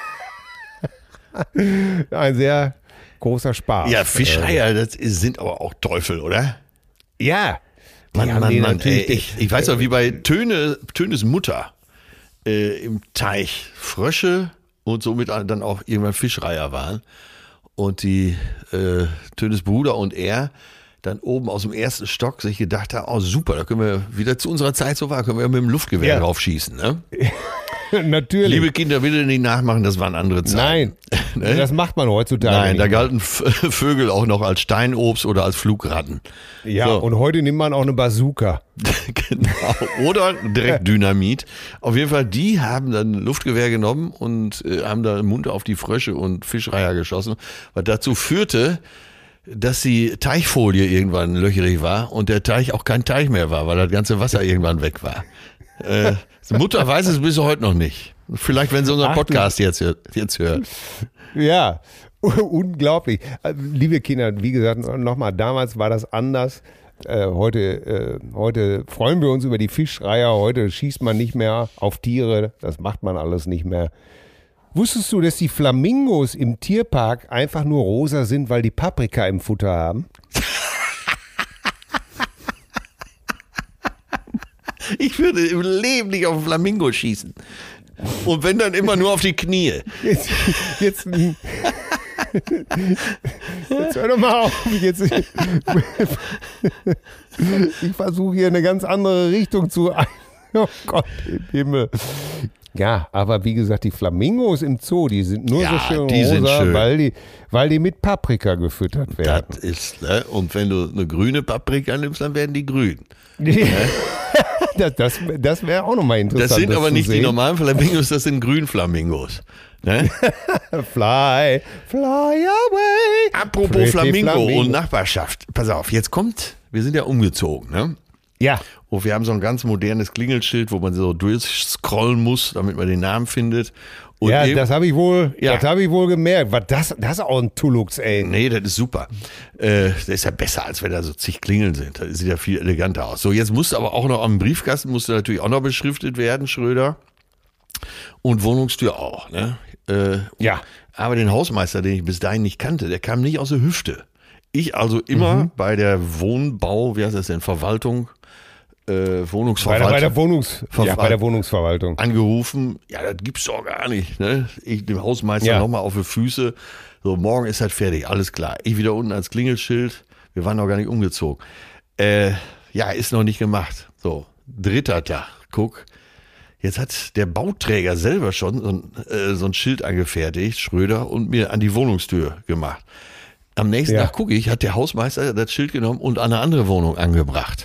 ein sehr großer Spaß. Ja, Fischreiher, das sind aber auch Teufel, oder? Ja. Die Mann, haben Mann, den Mann, natürlich- ey, ich, ich weiß noch, wie bei Töne, Tönes Mutter äh, im Teich Frösche und somit dann auch irgendwann Fischreiher waren. Und die äh, Tönes Bruder und er dann oben aus dem ersten Stock sich gedacht haben, oh super, da können wir wieder zu unserer Zeit so war, können wir mit dem Luftgewehr Ja. drauf schießen. Ne? Natürlich. Liebe Kinder, bitte nicht nachmachen, das waren andere Zeiten. Nein, Ne? das macht man heutzutage Nein, nicht da mehr. galten V- Vögel auch noch als Steinobst oder als Flugratten. Ja, So. und heute nimmt man auch eine Bazooka. Genau. Oder direkt Dynamit. Auf jeden Fall, die haben dann ein Luftgewehr genommen und äh, haben da Mund auf die Frösche und Fischreiher geschossen, was dazu führte, dass die Teichfolie irgendwann löcherig war und der Teich auch kein Teich mehr war, weil das ganze Wasser irgendwann weg war. Äh, die Mutter weiß es bis heute noch nicht. Vielleicht, wenn sie unseren Ach, du- Podcast jetzt, jetzt hört. Ja, unglaublich. Äh, Liebe Kinder, wie gesagt, nochmal, damals war das anders. Äh, heute, äh, heute freuen wir uns über die Fischreiher. Heute schießt man nicht mehr auf Tiere. Das macht man alles nicht mehr. Wusstest du, dass die Flamingos im Tierpark einfach nur rosa sind, weil die Paprika im Futter haben? Ich würde im Leben nicht auf einen Flamingo schießen. Und wenn, dann immer nur auf die Knie. Jetzt, jetzt, jetzt hör doch mal auf. Jetzt, ich versuche hier eine ganz andere Richtung zu. Oh Gott im Himmel. Ja, aber wie gesagt, die Flamingos im Zoo, die sind nur Ja, so schön die sind rosa, schön. weil die, weil die mit Paprika gefüttert werden. Das ist, ne? Und wenn du eine grüne Paprika nimmst, dann werden die grün. das das, das wäre auch nochmal interessant. Das sind aber zu nicht die sehen. normalen Flamingos, das sind Grünflamingos. Ne? Fly, fly away. Apropos Pretty Flamingo, Flamingo. und Nachbarschaft. Pass auf, jetzt kommt, wir sind ja umgezogen, ne? Ja. Und wir haben so ein ganz modernes Klingelschild, wo man so durchscrollen muss, damit man den Namen findet. Und Ja, eben- das habe ich wohl, Ja. das habe ich wohl gemerkt. Was das, das ist auch ein Tullux, ey. Nee, das ist super. Äh, das ist ja besser, als wenn da so zig Klingeln sind. Das sieht ja viel eleganter aus. So, jetzt musste aber auch noch am Briefkasten musste natürlich auch noch beschriftet werden, Schröder. Und Wohnungstür auch, ne? Äh, Ja. Aber den Hausmeister, den ich bis dahin nicht kannte, der kam nicht aus der Hüfte. Ich also immer Mhm. bei der Wohnbau, wie heißt das denn, Verwaltung, äh, Bei der, Wohnungsverwaltung bei, der Wohnungs, Verwalt- ja, bei der Wohnungsverwaltung. angerufen, ja, das gibt's doch gar nicht. Ne? Ich dem Hausmeister Ja. nochmal auf die Füße. So, morgen ist halt fertig, alles klar. Ich wieder unten als Klingelschild. Wir waren noch gar nicht umgezogen. Äh, ja, ist noch nicht gemacht. So, dritter Tag, guck. Jetzt hat der Bauträger selber schon so ein, äh, so ein Schild angefertigt, Schröder, und mir an die Wohnungstür gemacht. Am nächsten Ja. Tag gucke ich, hat der Hausmeister das Schild genommen und an eine andere Wohnung angebracht.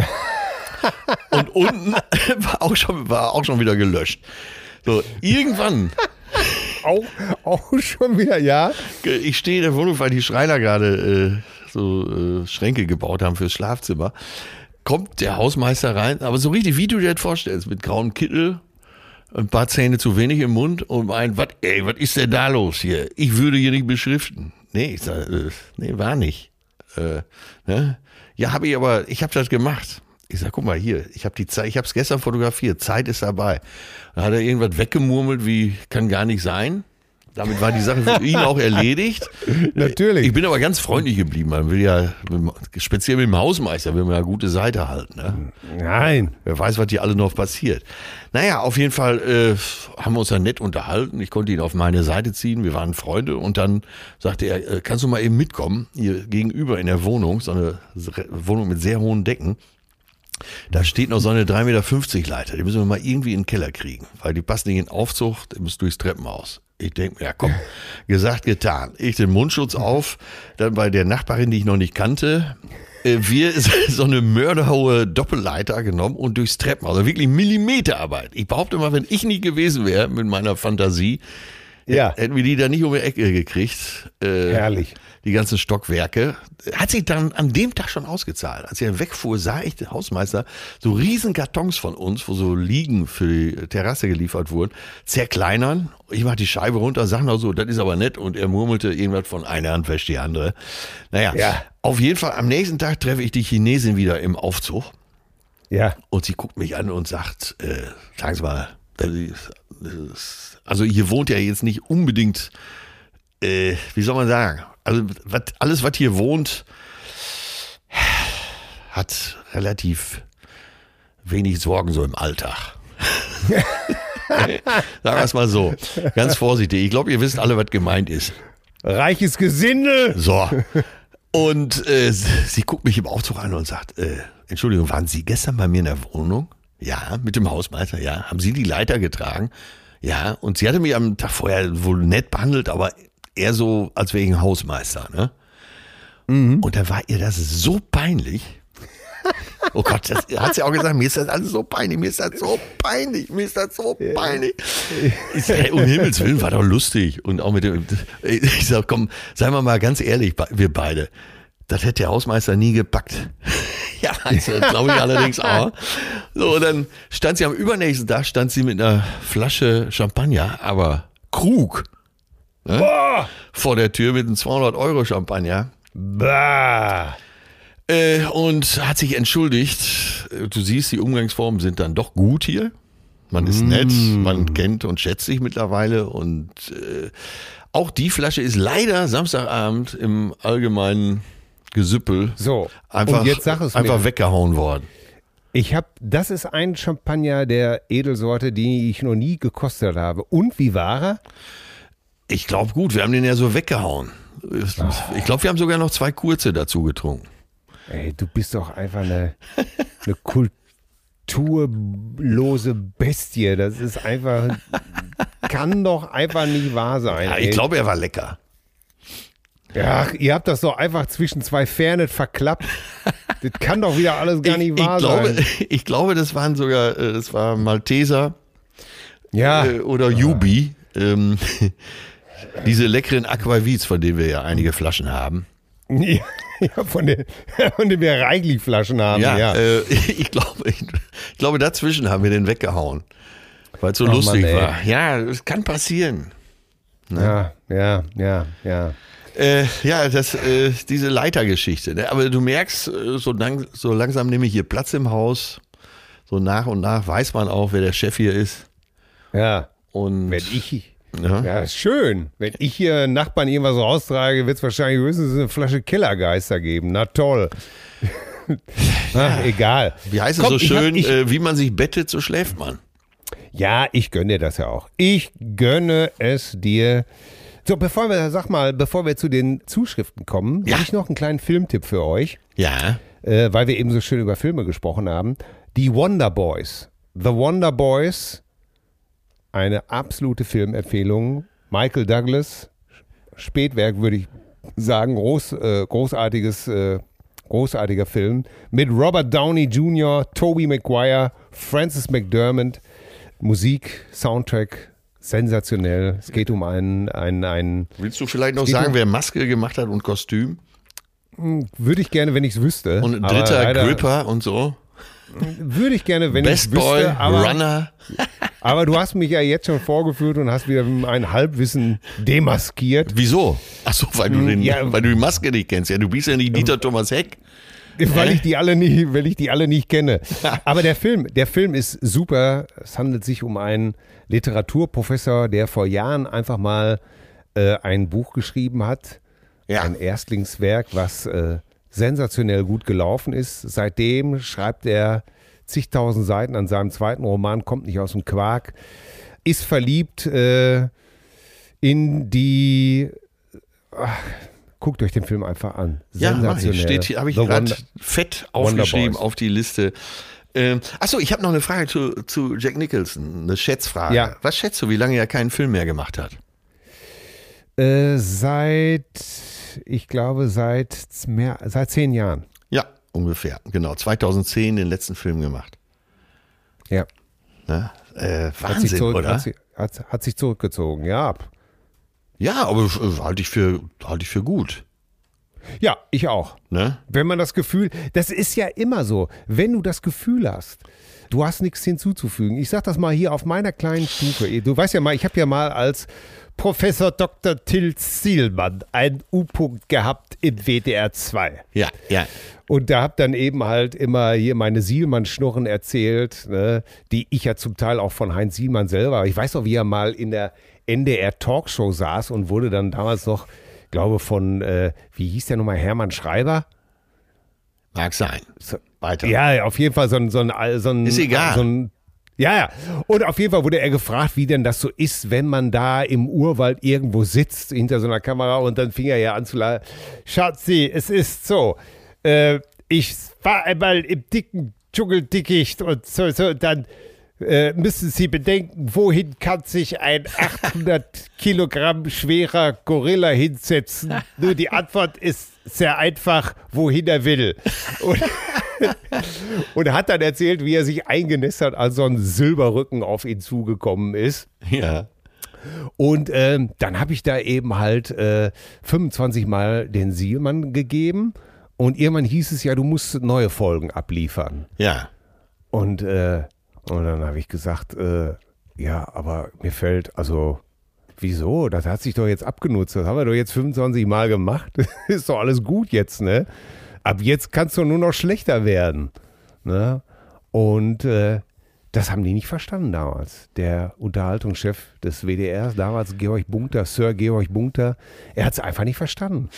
Und unten war auch schon, war auch schon wieder gelöscht. So, irgendwann, Auch, auch schon wieder, ja. äh, ich stehe in der Wohnung, weil die Schreiner gerade äh, so äh, Schränke gebaut haben fürs Schlafzimmer. Kommt der Hausmeister rein, aber so richtig, wie du dir das vorstellst, mit grauem Kittel, ein paar Zähne zu wenig im Mund und meint, was, ey, was ist denn da los hier? Ich würde hier nicht beschriften. Nee, ich sag, äh, nee, war nicht. Äh, ne? Ja, habe ich aber, ich habe das gemacht. Ich sag, guck mal hier, ich habe die Zeit, ich habe es gestern fotografiert, Zeit ist dabei. Da hat er irgendwas weggemurmelt, wie kann gar nicht sein. Damit war die Sache für ihn auch erledigt. Natürlich. Ich bin aber ganz freundlich geblieben. Man will ja, speziell mit dem Hausmeister, will man ja eine gute Seite halten. Ne? Nein. Wer weiß, was hier alle noch passiert. Naja, auf jeden Fall äh, haben wir uns dann nett unterhalten. Ich konnte ihn auf meine Seite ziehen. Wir waren Freunde. Und dann sagte er, äh, kannst du mal eben mitkommen? Hier gegenüber in der Wohnung, so eine Wohnung mit sehr hohen Decken. Da steht noch so eine drei Meter fünfzig Leiter. Die müssen wir mal irgendwie in den Keller kriegen. Weil die passt nicht in den Aufzug, die muss durchs Treppenhaus. Ich denke mir, ja komm, gesagt, getan. Ich den Mundschutz auf, dann bei der Nachbarin, die ich noch nicht kannte, äh, wir so eine mörderhohe Doppelleiter genommen und durchs Treppenhaus. Also wirklich Millimeterarbeit. Ich behaupte mal, wenn ich nicht gewesen wäre mit meiner Fantasie, Ja. hätten wir die da nicht um die Ecke gekriegt. Äh, Herrlich. Die ganzen Stockwerke. Hat sich dann an dem Tag schon ausgezahlt. Als er wegfuhr, sah ich den Hausmeister so riesen Kartons von uns, wo so Liegen für die Terrasse geliefert wurden, zerkleinern. Ich mach die Scheibe runter, sag noch so, das ist aber nett. Und er murmelte irgendwas von einer Hand wäscht die andere. Naja, Ja. auf jeden Fall am nächsten Tag treffe ich die Chinesin wieder im Aufzug. Ja. Und sie guckt mich an und sagt, äh, sagen Sie mal, das ist, das ist, also hier wohnt ja jetzt nicht unbedingt, äh, wie soll man sagen, also was, alles, was hier wohnt, hat relativ wenig Sorgen so im Alltag. Sagen wir es mal so, ganz vorsichtig. Ich glaube, ihr wisst alle, was gemeint ist. Reiches Gesindel. So. Und äh, sie guckt mich im Aufzug an und sagt, äh, Entschuldigung, waren Sie gestern bei mir in der Wohnung? Ja, mit dem Hausmeister, ja. Haben Sie die Leiter getragen? Ja, und sie hatte mich am Tag vorher wohl nett behandelt, aber eher so, als wäre ich ein Hausmeister, ne? Mhm. Und da war ihr das so peinlich. Oh Gott, das hat sie auch gesagt, mir ist das alles so peinlich, mir ist das so peinlich, mir ist das so peinlich. Ich sag, hey, um Himmels Willen, war doch lustig. Und auch mit dem, ich sag, komm, seien wir mal ganz ehrlich, wir beide, das hätte der Hausmeister nie gepackt. Ja, also, glaube ich allerdings auch. So, dann stand sie am übernächsten Tag, stand sie mit einer Flasche Champagner, aber Krug, ne? Vor der Tür mit einem zweihundert Euro Champagner. Bah. Äh, und hat sich entschuldigt. Du siehst, die Umgangsformen sind dann doch gut hier. Man ist nett, man kennt und schätzt sich mittlerweile. Und äh, auch die Flasche ist leider Samstagabend im allgemeinen Gesüppel So, einfach, und jetzt sag es einfach mir. weggehauen worden. Ich habe, das ist ein Champagner der Edelsorte, die ich noch nie gekostet habe. Und wie war er? Ich glaube gut, wir haben den ja so weggehauen. Ich glaube, wir haben sogar noch zwei kurze dazu getrunken. Ey, du bist doch einfach eine, eine kulturlose Bestie. Das ist einfach, kann doch einfach nicht wahr sein. Ja, ey. ich glaube, er war lecker. Ja, ihr habt das doch einfach zwischen zwei Fernet verklappt. Das kann doch wieder alles gar nicht ich, wahr ich glaube, sein. Ich glaube, das waren sogar, äh, das war Malteser Ja, äh, oder Jubi. Ähm, diese leckeren Aquavits, von denen wir ja einige Flaschen haben. ja, ja, von, den, von denen wir reichlich Flaschen haben. Ja, Ja, Äh, ich, glaube, ich, ich glaube, dazwischen haben wir den weggehauen, weil es so Ach, lustig Mann, ey. war. Ja, das kann passieren. ja, ja, ja, ja. Äh, ja, das, äh, diese Leitergeschichte. Ne? Aber du merkst, äh, so, lang, so langsam nehme ich hier Platz im Haus. So nach und nach weiß man auch, wer der Chef hier ist. Ja, Und wenn ich, ja. ja, ist schön. Wenn ich hier Nachbarn irgendwas raustrage, wird es wahrscheinlich höchstens eine Flasche Killergeister geben. Na toll. Ach, egal. Wie heißt es Komm, so ich hab- schön, ich- äh, wie man sich bettet, so schläft man. Ja, ich gönne dir das ja auch. Ich gönne es dir. So, bevor wir, sag mal, bevor wir zu den Zuschriften kommen, Ja. habe ich noch einen kleinen Filmtipp für euch, Ja. äh, weil wir eben so schön über Filme gesprochen haben. Die Wonder Boys. The Wonder Boys. Eine absolute Filmempfehlung. Michael Douglas. Spätwerk, würde ich sagen. Groß, äh, großartiges, äh, großartiger Film. Mit Robert Downey Junior, Tobey Maguire, Frances McDermott. Musik, Soundtrack, sensationell. Es geht um einen, einen, einen Willst du vielleicht noch geht sagen, um- wer Maske gemacht hat und Kostüm? würde ich gerne, wenn ich es wüsste. Und ein aber dritter leider- Gripper und so? Würde ich gerne, wenn ich es Best Boy, wüsste. Aber, Runner. aber du hast mich ja jetzt schon vorgeführt und hast wieder ein Halbwissen demaskiert. Wieso? Ach so, weil du, den, Ja. weil du die Maske nicht kennst. Ja, du bist ja nicht Dieter Thomas Heck. Weil ich die alle nicht, weil ich die alle nicht kenne. Aber der Film, der Film ist super. Es handelt sich um einen Literaturprofessor, der vor Jahren einfach mal äh, ein Buch geschrieben hat. Ja. Ein Erstlingswerk, was äh, sensationell gut gelaufen ist. Seitdem schreibt er zigtausend Seiten an seinem zweiten Roman, kommt nicht aus dem Quark, ist verliebt äh, in die... Ach, guckt euch den Film einfach an. Sensationell. Ja, steht hier, habe ich gerade fett aufgeschrieben auf die Liste. Ähm, achso, ich habe noch eine Frage zu, zu Jack Nicholson, eine Schätzfrage. Ja. Was schätzt du, wie lange er keinen Film mehr gemacht hat? Äh, seit, ich glaube, seit, mehr, seit zehn Jahren. Ja, ungefähr, genau. zweitausendzehn den letzten Film gemacht. Ja. Na, äh, Wahnsinn, hat sich zurück, oder? Hat, hat, hat sich zurückgezogen, ja. Ja, aber äh, halte ich für, halte ich für gut. Ja, ich auch. Ne? Wenn man das Gefühl, das ist ja immer so, wenn du das Gefühl hast, du hast nichts hinzuzufügen. Ich sag das mal hier auf meiner kleinen Stufe. Du weißt ja mal, ich habe ja mal als Professor Doktor Till Zielmann einen U-Punkt gehabt im W D R zwei. Ja, ja. Und da hab dann eben halt immer hier meine Sielmann-Schnurren erzählt, ne, die ich ja zum Teil auch von Heinz Sielmann selber, ich weiß noch, wie er mal in der N D R-Talkshow saß und wurde dann damals noch, glaube von, äh, wie hieß der nochmal, Hermann Schreiber? Mag sein. So, weiter. Ja, auf jeden Fall so ein, so ein, so ein, ist egal. So ein, ja, ja. Und auf jeden Fall wurde er gefragt, wie denn das so ist, wenn man da im Urwald irgendwo sitzt, hinter so einer Kamera, und dann fing er ja an zu lachen. Schatzi, es ist so, äh, ich war einmal im dicken Dschungeldickicht und so, so, dann Äh, müssen Sie bedenken, wohin kann sich ein achthundert Kilogramm schwerer Gorilla hinsetzen? Nur die Antwort ist sehr einfach, wohin er will. Und, und hat dann erzählt, wie er sich eingenässt hat, als so ein Silberrücken auf ihn zugekommen ist. Ja. Und ähm, dann habe ich da eben halt äh, fünfundzwanzig Mal den Sielmann gegeben. Und irgendwann hieß es ja, du musst neue Folgen abliefern. Ja. Und äh, Und dann habe ich gesagt, äh, ja, aber mir fällt, also, wieso? Das hat sich doch jetzt abgenutzt. Das haben wir doch jetzt fünfundzwanzig Mal gemacht. Ist doch alles gut jetzt, ne? Ab jetzt kann es doch nur noch schlechter werden. Ne? Und äh, das haben die nicht verstanden damals. Der Unterhaltungschef des W D Rs, damals Georg Bunkter, Sir Georg Bunkter, er hat es einfach nicht verstanden.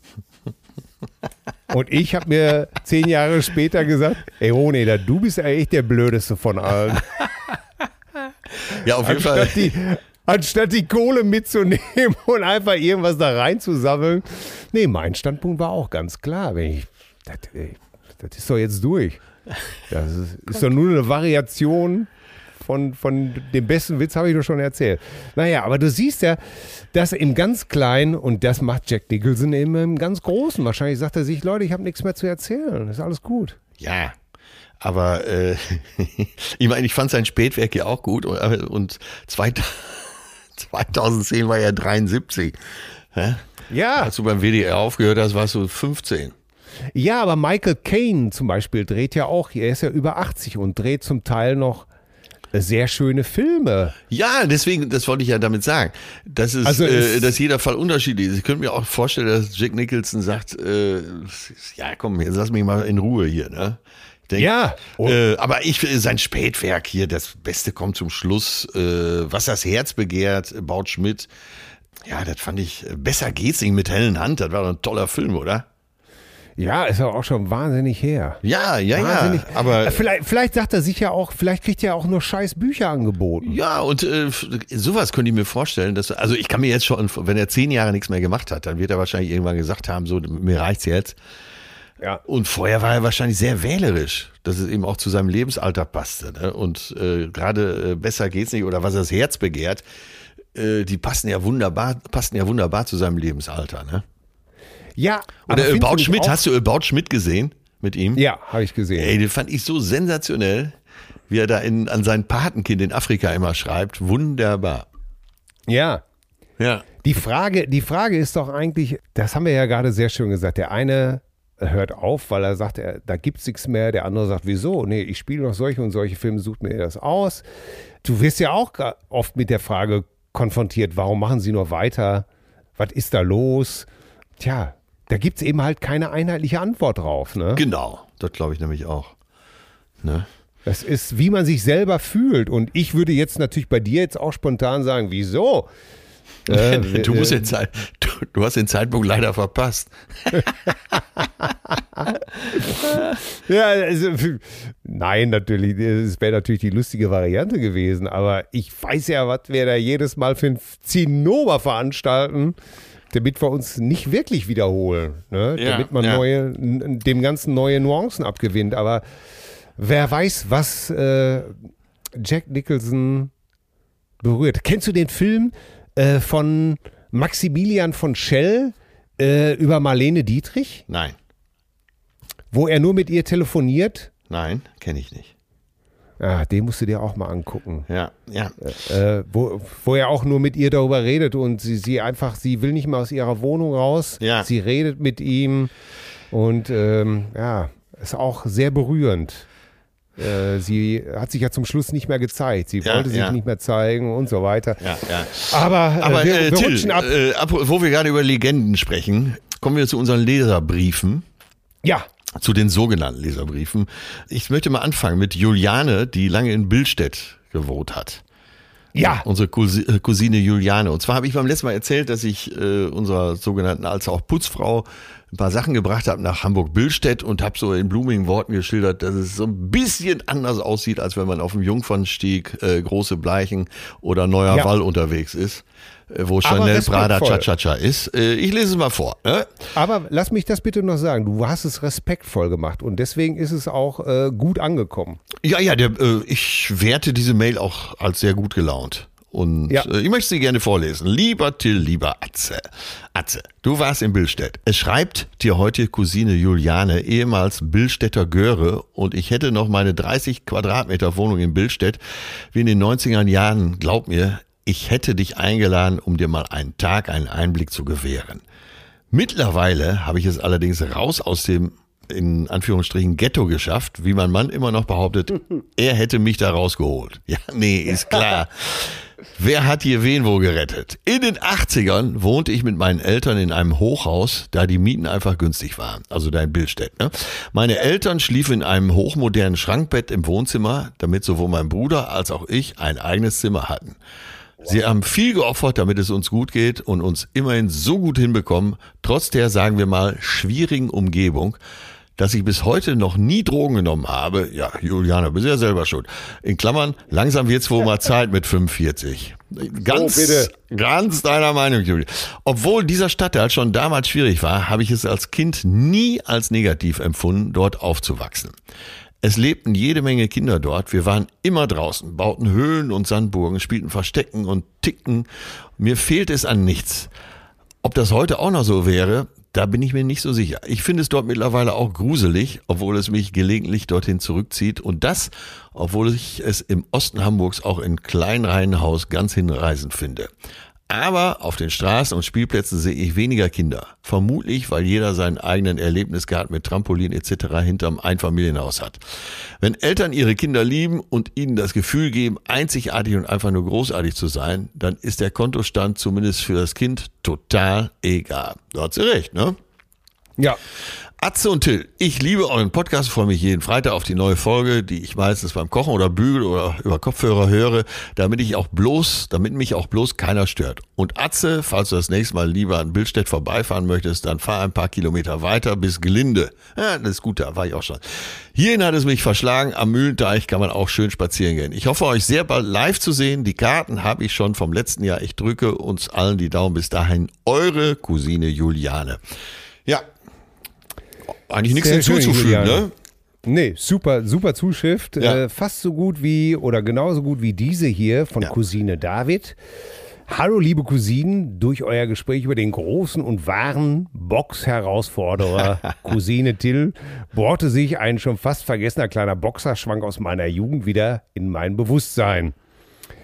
Und ich habe mir zehn Jahre später gesagt, ey Hoheneder, du bist ja echt der Blödeste von allen. Ja, auf jeden anstatt Fall. Die, anstatt die Kohle mitzunehmen und einfach irgendwas da reinzusammeln. Nee, mein Standpunkt war auch ganz klar. Wenn ich, das, ey, das ist doch jetzt durch. Das ist, ist doch nur eine Variation von, von dem besten Witz, habe ich doch schon erzählt. Naja, aber du siehst ja, dass im ganz Kleinen, und das macht Jack Nicholson eben im ganz Großen. Wahrscheinlich sagt er sich, Leute, ich habe nichts mehr zu erzählen. Das ist alles gut. Ja, aber äh, ich meine, ich fand sein Spätwerk ja auch gut. Und, und zweitausendzehn war er dreiundsiebzig. Hä? Ja. Als du beim W D R aufgehört hast, warst du fünfzehn. Ja, aber Michael Caine zum Beispiel dreht ja auch, er ist ja über achtzig und dreht zum Teil noch sehr schöne Filme. Ja, deswegen, das wollte ich ja damit sagen, dass es, also äh, dass jeder Fall unterschiedlich ist. Ich könnte mir auch vorstellen, dass Jack Nicholson sagt, äh, ja komm, jetzt lass mich mal in Ruhe hier, ne? Ich denk, ja. Äh, aber ich sein Spätwerk hier, das Beste kommt zum Schluss, äh, was das Herz begehrt, Baut Schmidt. Ja, das fand ich, besser geht's nicht mit Helen Hunt, das war doch ein toller Film, oder? Ja, ist aber auch schon wahnsinnig her. Ja, ja, wahnsinnig. ja. Aber vielleicht, vielleicht sagt er sich ja auch, vielleicht kriegt er ja auch nur scheiß Bücher angeboten. Ja, und äh, sowas könnte ich mir vorstellen, dass, also ich kann mir jetzt schon, wenn er zehn Jahre nichts mehr gemacht hat, dann wird er wahrscheinlich irgendwann gesagt haben, so, mir reicht's jetzt. Ja. Und vorher war er wahrscheinlich sehr wählerisch, dass es eben auch zu seinem Lebensalter passte. Ne? Und äh, gerade äh, besser geht's nicht oder was das Herz begehrt, äh, die passen ja wunderbar, passten ja wunderbar zu seinem Lebensalter, ne? Ja. Oder About Schmidt, hast du About Schmidt gesehen mit ihm? Ja, habe ich gesehen. Ey, den fand ich so sensationell, wie er da in, an sein Patenkind in Afrika immer schreibt. Wunderbar. Ja. Ja. Die Frage, die Frage ist doch eigentlich, das haben wir ja gerade sehr schön gesagt, der eine hört auf, weil er sagt, er, da gibt's nichts mehr. Der andere sagt, wieso? Nee, ich spiele noch solche und solche Filme, sucht mir das aus. Du wirst ja auch oft mit der Frage konfrontiert, warum machen sie nur weiter? Was ist da los? Tja, da gibt es eben halt keine einheitliche Antwort drauf. Ne? Genau, das glaube ich nämlich auch. Ne? Das ist, wie man sich selber fühlt. Und ich würde jetzt natürlich bei dir jetzt auch spontan sagen, wieso? Äh, du, musst den Zeit, du, du hast den Zeitpunkt leider verpasst. Ja, also, nein, natürlich, es wäre natürlich die lustige Variante gewesen, aber ich weiß ja, was wir da jedes Mal für ein Zinnober veranstalten, damit wir uns nicht wirklich wiederholen, ne? Ja, damit man ja. neue, dem Ganzen neue Nuancen abgewinnt. Aber wer weiß, was äh, Jack Nicholson berührt. Kennst du den Film äh, von Maximilian von Schell äh, über Marlene Dietrich? Nein. Wo er nur mit ihr telefoniert? Nein, kenne ich nicht. Ah, den musst du dir auch mal angucken. Ja, ja. Äh, wo, wo er auch nur mit ihr darüber redet und sie, sie einfach, sie will nicht mehr aus ihrer Wohnung raus. Ja. Sie redet mit ihm und ähm, ja, ist auch sehr berührend. Äh, sie hat sich ja zum Schluss nicht mehr gezeigt. Sie Ja, wollte sich ja. nicht mehr zeigen und so weiter. Ja, ja. Aber, äh, Aber wir, äh, wir Till, rutschen ab. äh, ab, wo wir gerade über Legenden sprechen, kommen wir zu unseren Leserbriefen. Ja. Zu den sogenannten Leserbriefen. Ich möchte mal anfangen mit Juliane, die lange in Billstedt gewohnt hat. Ja. Unsere Cousi- Cousine Juliane. Und zwar habe ich beim letzten Mal erzählt, dass ich äh, unserer sogenannten als auch Putzfrau ein paar Sachen gebracht habe nach Hamburg-Billstedt und habe so in blumigen Worten geschildert, dass es so ein bisschen anders aussieht, als wenn man auf dem Jungfernstieg, äh, Große Bleichen oder Neuer Ja. Wall unterwegs ist, äh, wo Aber Chanel Prada respektvoll. Cha-Cha-Cha ist. Äh, ich lese es mal vor. Ne? Aber lass mich das bitte noch sagen. Du hast es respektvoll gemacht und deswegen ist es auch äh, gut angekommen. Ja, ja, der, äh, ich werte diese Mail auch als sehr gut gelaunt. Und Ja. äh, ich möchte sie gerne vorlesen. Lieber Till, lieber Atze. Atze, du warst in Billstedt. Es schreibt dir heute Cousine Juliane, ehemals Billstädter Göre, und ich hätte noch meine dreißig Quadratmeter Wohnung in Billstedt, wie in den neunziger Jahren. Glaub mir, ich hätte dich eingeladen, um dir mal einen Tag einen Einblick zu gewähren. Mittlerweile habe ich es allerdings raus aus dem in Anführungsstrichen Ghetto geschafft, wie mein Mann immer noch behauptet, er hätte mich da rausgeholt. Ja, nee, ist klar. Wer hat hier wen wo gerettet? In den achtzigern wohnte ich mit meinen Eltern in einem Hochhaus, da die Mieten einfach günstig waren. Also da in Billstedt. Ne? Meine Eltern schliefen in einem hochmodernen Schrankbett im Wohnzimmer, damit sowohl mein Bruder als auch ich ein eigenes Zimmer hatten. Sie haben viel geopfert, damit es uns gut geht und uns immerhin so gut hinbekommen, trotz der, sagen wir mal, schwierigen Umgebung, dass ich bis heute noch nie Drogen genommen habe. Ja, Juliane, bist ja selber schuld. In Klammern, langsam wird's wohl mal Zeit mit fünfundvierzig. Ganz, Oh, bitte. ganz deiner Meinung, Juliane. Obwohl dieser Stadtteil schon damals schwierig war, habe ich es als Kind nie als negativ empfunden, dort aufzuwachsen. Es lebten jede Menge Kinder dort. Wir waren immer draußen, bauten Höhlen und Sandburgen, spielten Verstecken und Ticken. Mir fehlt es an nichts. Ob das heute auch noch so wäre, da bin ich mir nicht so sicher. Ich finde es dort mittlerweile auch gruselig, obwohl es mich gelegentlich dorthin zurückzieht. Und das, obwohl ich es im Osten Hamburgs auch in Kleinreihenhaus ganz hinreißend finde. Aber auf den Straßen und Spielplätzen sehe ich weniger Kinder. Vermutlich, weil jeder seinen eigenen Erlebnisgarten mit Trampolin et cetera hinterm Einfamilienhaus hat. Wenn Eltern ihre Kinder lieben und ihnen das Gefühl geben, einzigartig und einfach nur großartig zu sein, dann ist der Kontostand zumindest für das Kind total egal. Da hat sie recht, ne? Ja. Atze und Till, ich liebe euren Podcast, freue mich jeden Freitag auf die neue Folge, die ich meistens beim Kochen oder Bügeln oder über Kopfhörer höre, damit ich auch bloß, damit mich auch bloß keiner stört. Und Atze, falls du das nächste Mal lieber an Billstedt vorbeifahren möchtest, dann fahr ein paar Kilometer weiter bis Glinde. Ja, das ist gut, da war ich auch schon. Hierhin hat es mich verschlagen, am Mühlenteich kann man auch schön spazieren gehen. Ich hoffe, euch sehr bald live zu sehen. Die Karten habe ich schon vom letzten Jahr. Ich drücke uns allen die Daumen bis dahin. Eure Cousine Juliane. Ja. Eigentlich nichts Sehr schön, hinzuzufügen, Juliane. ne? Nee, super, super Zuschrift. Ja. Äh, fast so gut wie oder genauso gut wie diese hier von Ja. Cousine David. Hallo liebe Cousinen, durch euer Gespräch über den großen und wahren Box-Herausforderer Cousine Till bohrte sich ein schon fast vergessener kleiner Boxerschwank aus meiner Jugend wieder in mein Bewusstsein.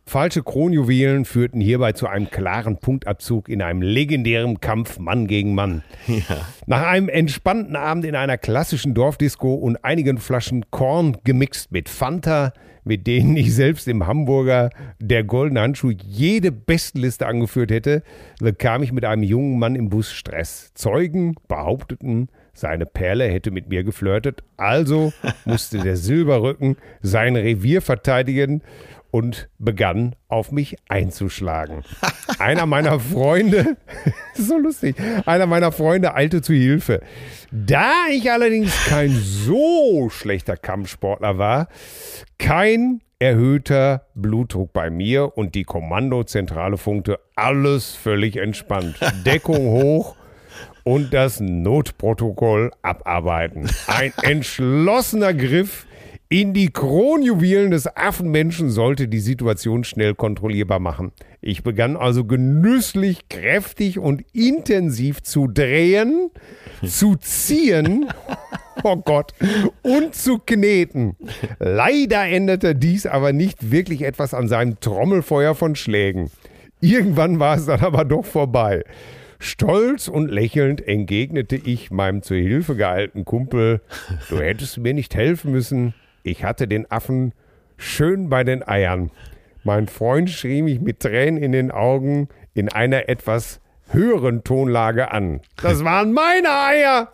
Falsche Kronjuwelen führten hierbei zu einem klaren Punktabzug in einem legendären Kampf Mann gegen Mann. Ja. Nach einem entspannten Abend in einer klassischen Dorfdisco und einigen Flaschen Korn gemixt mit Fanta, mit denen ich selbst im Hamburger der Goldene Handschuh jede Bestenliste angeführt hätte, bekam ich mit einem jungen Mann im Bus Stress. Zeugen behaupteten, seine Perle hätte mit mir geflirtet, also musste der Silberrücken sein Revier verteidigen und begann auf mich einzuschlagen. Einer meiner Freunde, so lustig, einer meiner Freunde eilte zu Hilfe. Da ich allerdings kein so schlechter Kampfsportler war, kein erhöhter Blutdruck bei mir und die Kommandozentrale funkte, alles völlig entspannt. Deckung hoch und das Notprotokoll abarbeiten. Ein entschlossener Griff in die Kronjuwelen des Affenmenschen sollte die Situation schnell kontrollierbar machen. Ich begann also genüsslich, kräftig und intensiv zu drehen, zu ziehen, oh Gott, und zu kneten. Leider änderte dies aber nicht wirklich etwas an seinem Trommelfeuer von Schlägen. Irgendwann war es dann aber doch vorbei. Stolz und lächelnd entgegnete ich meinem zur Hilfe geeilten Kumpel, du hättest mir nicht helfen müssen. Ich hatte den Affen schön bei den Eiern. Mein Freund schrie mich mit Tränen in den Augen in einer etwas höheren Tonlage an. Das waren meine Eier!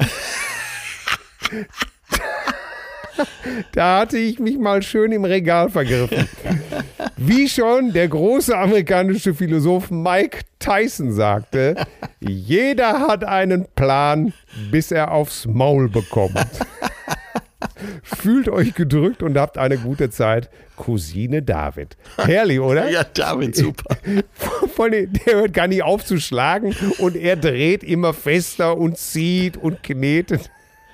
Da hatte ich mich mal schön im Regal vergriffen. Wie schon der große amerikanische Philosoph Mike Tyson sagte, jeder hat einen Plan, bis er aufs Maul bekommt. Fühlt euch gedrückt und habt eine gute Zeit. Cousine David. Herrlich, oder? Ja, David, super. Von dem, der hört gar nicht auf zu schlagen und er dreht immer fester und zieht und knetet.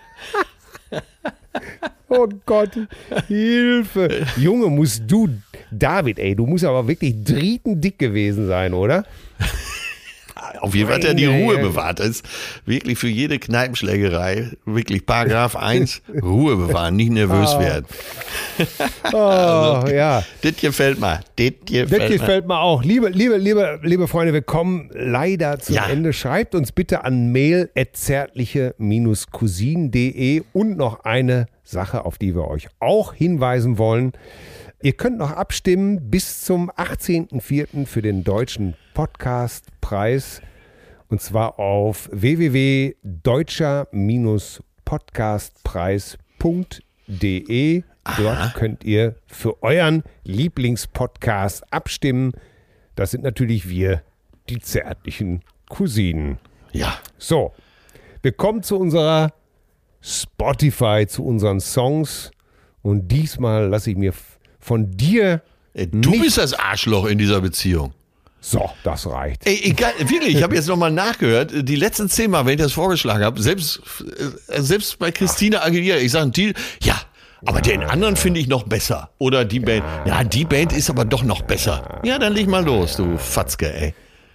Oh Gott, Hilfe. Junge, musst du, David, ey, du musst aber wirklich drietendick gewesen sein, oder? Auf jeden Fall hat er die Ruhe bewahrt. Das ist wirklich für jede Kneipenschlägerei, wirklich Paragraph eins, Ruhe bewahren, nicht nervös oh. werden. Oh, also, ja. Das gefällt mir. Das gefällt, das gefällt mir auch. Liebe, liebe, liebe, liebe Freunde, wir kommen leider zum ja. Ende. Schreibt uns bitte an mail at zärtliche Bindestrich cousinen punkt de und noch eine Sache, auf die wir euch auch hinweisen wollen. Ihr könnt noch abstimmen bis zum achtzehnten vierten für den Deutschen Podcastpreis und zwar auf w w w punkt deutscher Bindestrich podcastpreis punkt de. Dort Aha. könnt ihr für euren Lieblingspodcast abstimmen. Das sind natürlich wir, die zärtlichen Cousinen. Ja. So, wir kommen zu unserer Spotify, zu unseren Songs und diesmal lasse ich mir von dir. Ey, du nicht bist das Arschloch in dieser Beziehung. So, das reicht. Ey, egal, wirklich, ich habe jetzt nochmal nachgehört, die letzten zehn Mal, wenn ich das vorgeschlagen habe, selbst, selbst bei Christina Aguilera, ich sage, die, ja, aber den anderen finde ich noch besser. Oder die Band, ja, die Band ist aber doch noch besser. Ja, dann leg mal los, du Fatzke, ey.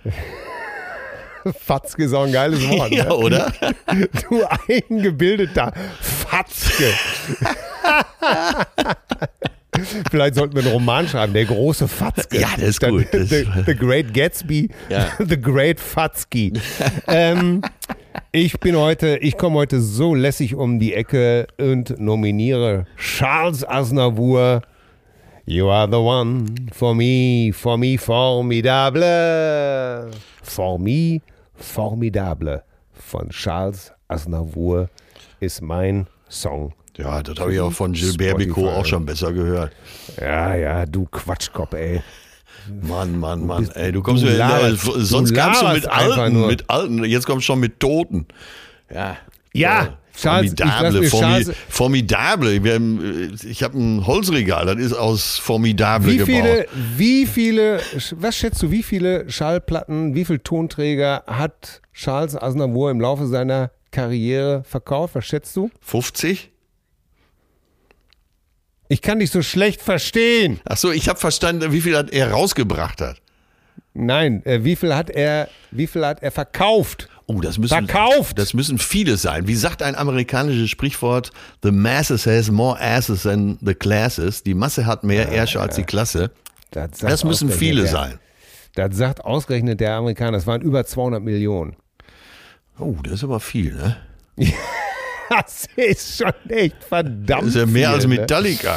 Fatzke ist auch ein geiles Wort. Ja, ne? Oder? Du eingebildeter Fatzke. Vielleicht sollten wir einen Roman schreiben, der große Fatzke. Ja, das ist gut. The, the, the Great Gatsby, ja. The Great Fatzki. ähm, ich bin heute, ich komme heute so lässig um die Ecke und nominiere Charles Aznavour. You are the one for me, for me formidable. For me formidable von Charles Aznavour ist mein Song. Ja, das habe ich auch von Gilbert Bécaud auch schon besser gehört. Ja, ja, du Quatschkopf, ey. Mann, Mann, Mann, ey, du kommst du mir, laberst, sonst du kamst du mit Alten, mit Alten, jetzt kommst du schon mit Toten. Ja. Ja, ja. Charles, formidable, formi, formidable. Ich habe ein Holzregal, das ist aus formidable wie viele, gebaut. Wie viele, was schätzt du, wie viele Schallplatten, wie viele Tonträger hat Charles Aznavour im Laufe seiner Karriere verkauft? Was schätzt du? fünfzig? Ich kann dich so schlecht verstehen. Ach so, ich habe verstanden, wie viel hat er rausgebracht hat. Nein, äh, wie viel hat er, wie viel hat er verkauft? Oh, das müssen, verkauft. Das müssen viele sein. Wie sagt ein amerikanisches Sprichwort? The masses has more asses than the classes. Die Masse hat mehr Ärsche als die Klasse. Das, sagt Das müssen ausgerechnet viele der, sein. Das sagt ausgerechnet der Amerikaner, das waren über zweihundert Millionen. Oh, das ist aber viel, ne? Das ist schon echt verdammt Das ist ja mehr viel, als ne? Metallica.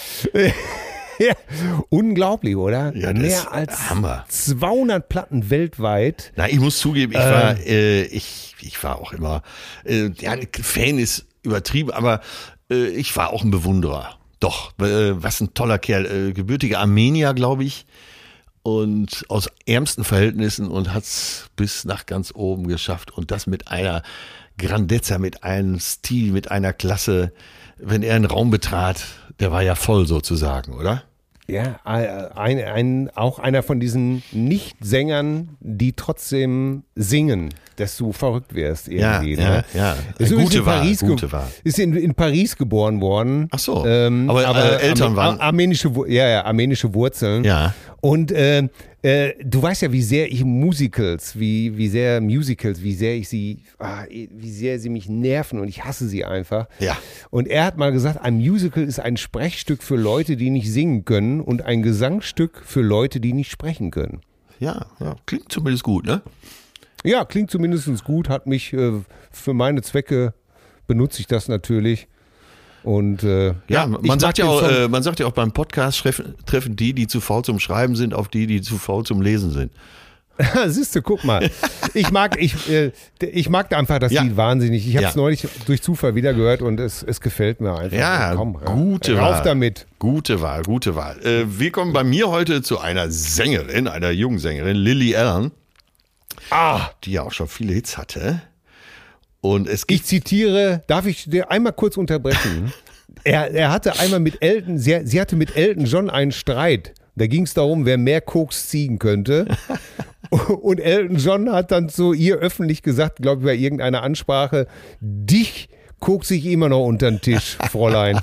Ja, unglaublich, oder? Ja, das mehr ist als Hammer. zweihundert Platten weltweit. Na, ich muss zugeben, ich war, äh, ich, ich war auch immer, äh, ja, Fan ist übertrieben, aber äh, ich war auch ein Bewunderer. Doch, äh, was ein toller Kerl. Äh, gebürtiger Armenier, glaube ich. Und aus ärmsten Verhältnissen und hat's bis nach ganz oben geschafft. Und das mit einer Grandezza, mit einem Stil, mit einer Klasse. Wenn er einen Raum betrat, der war ja voll sozusagen, oder? Ja, ein, ein, auch einer von diesen Nicht-Sängern, die trotzdem singen, dass du verrückt wirst irgendwie. Ja, ne? ja, ja. Ist Gute übrigens in Wahl, Paris, gute ge- Wahl. ist in, in Paris geboren worden. Ach so, Ähm, aber, aber äh, Eltern Arme- waren... armenische, Wu- ja, ja, armenische Wurzeln. Ja. Und äh, äh, du weißt ja, wie sehr ich Musicals, wie, wie sehr Musicals, wie sehr ich sie, ah, wie sehr sie mich nerven und ich hasse sie einfach. Ja. Und er hat mal gesagt, ein Musical ist ein Sprechstück für Leute, die nicht singen können und ein Gesangsstück für Leute, die nicht sprechen können. Ja, ja, klingt zumindest gut, ne? Ja, klingt zumindest gut, hat mich äh, für meine Zwecke benutze ich das natürlich. Und äh, Ja, ja, ich man sagt ja, mag auch, den Song. äh, man sagt ja auch beim Podcast treffen, treffen die, die zu faul zum Schreiben sind, auf die, die zu faul zum Lesen sind. Siehst du, guck mal. Ich mag, ich, äh, ich mag einfach das Ja. Lied wahnsinnig. Ich habe es Ja. neulich durch Zufall wieder gehört und es, es gefällt mir einfach. Ja, Komm, gute rauf Wahl. damit. Gute Wahl, gute Wahl. Äh, wir kommen bei mir heute zu einer Sängerin, einer jungen Sängerin, Lily Allen, Ah, die ja auch schon viele Hits hatte. Und es ich gibt, zitiere, darf ich dir einmal kurz unterbrechen? er, er hatte einmal mit Elton, sie, sie hatte mit Elton John einen Streit. Da ging es darum, wer mehr Koks ziehen könnte. Und Elton John hat dann zu ihr öffentlich gesagt, glaube ich, bei irgendeiner Ansprache, dich kokse ich immer noch unter den Tisch, Fräulein.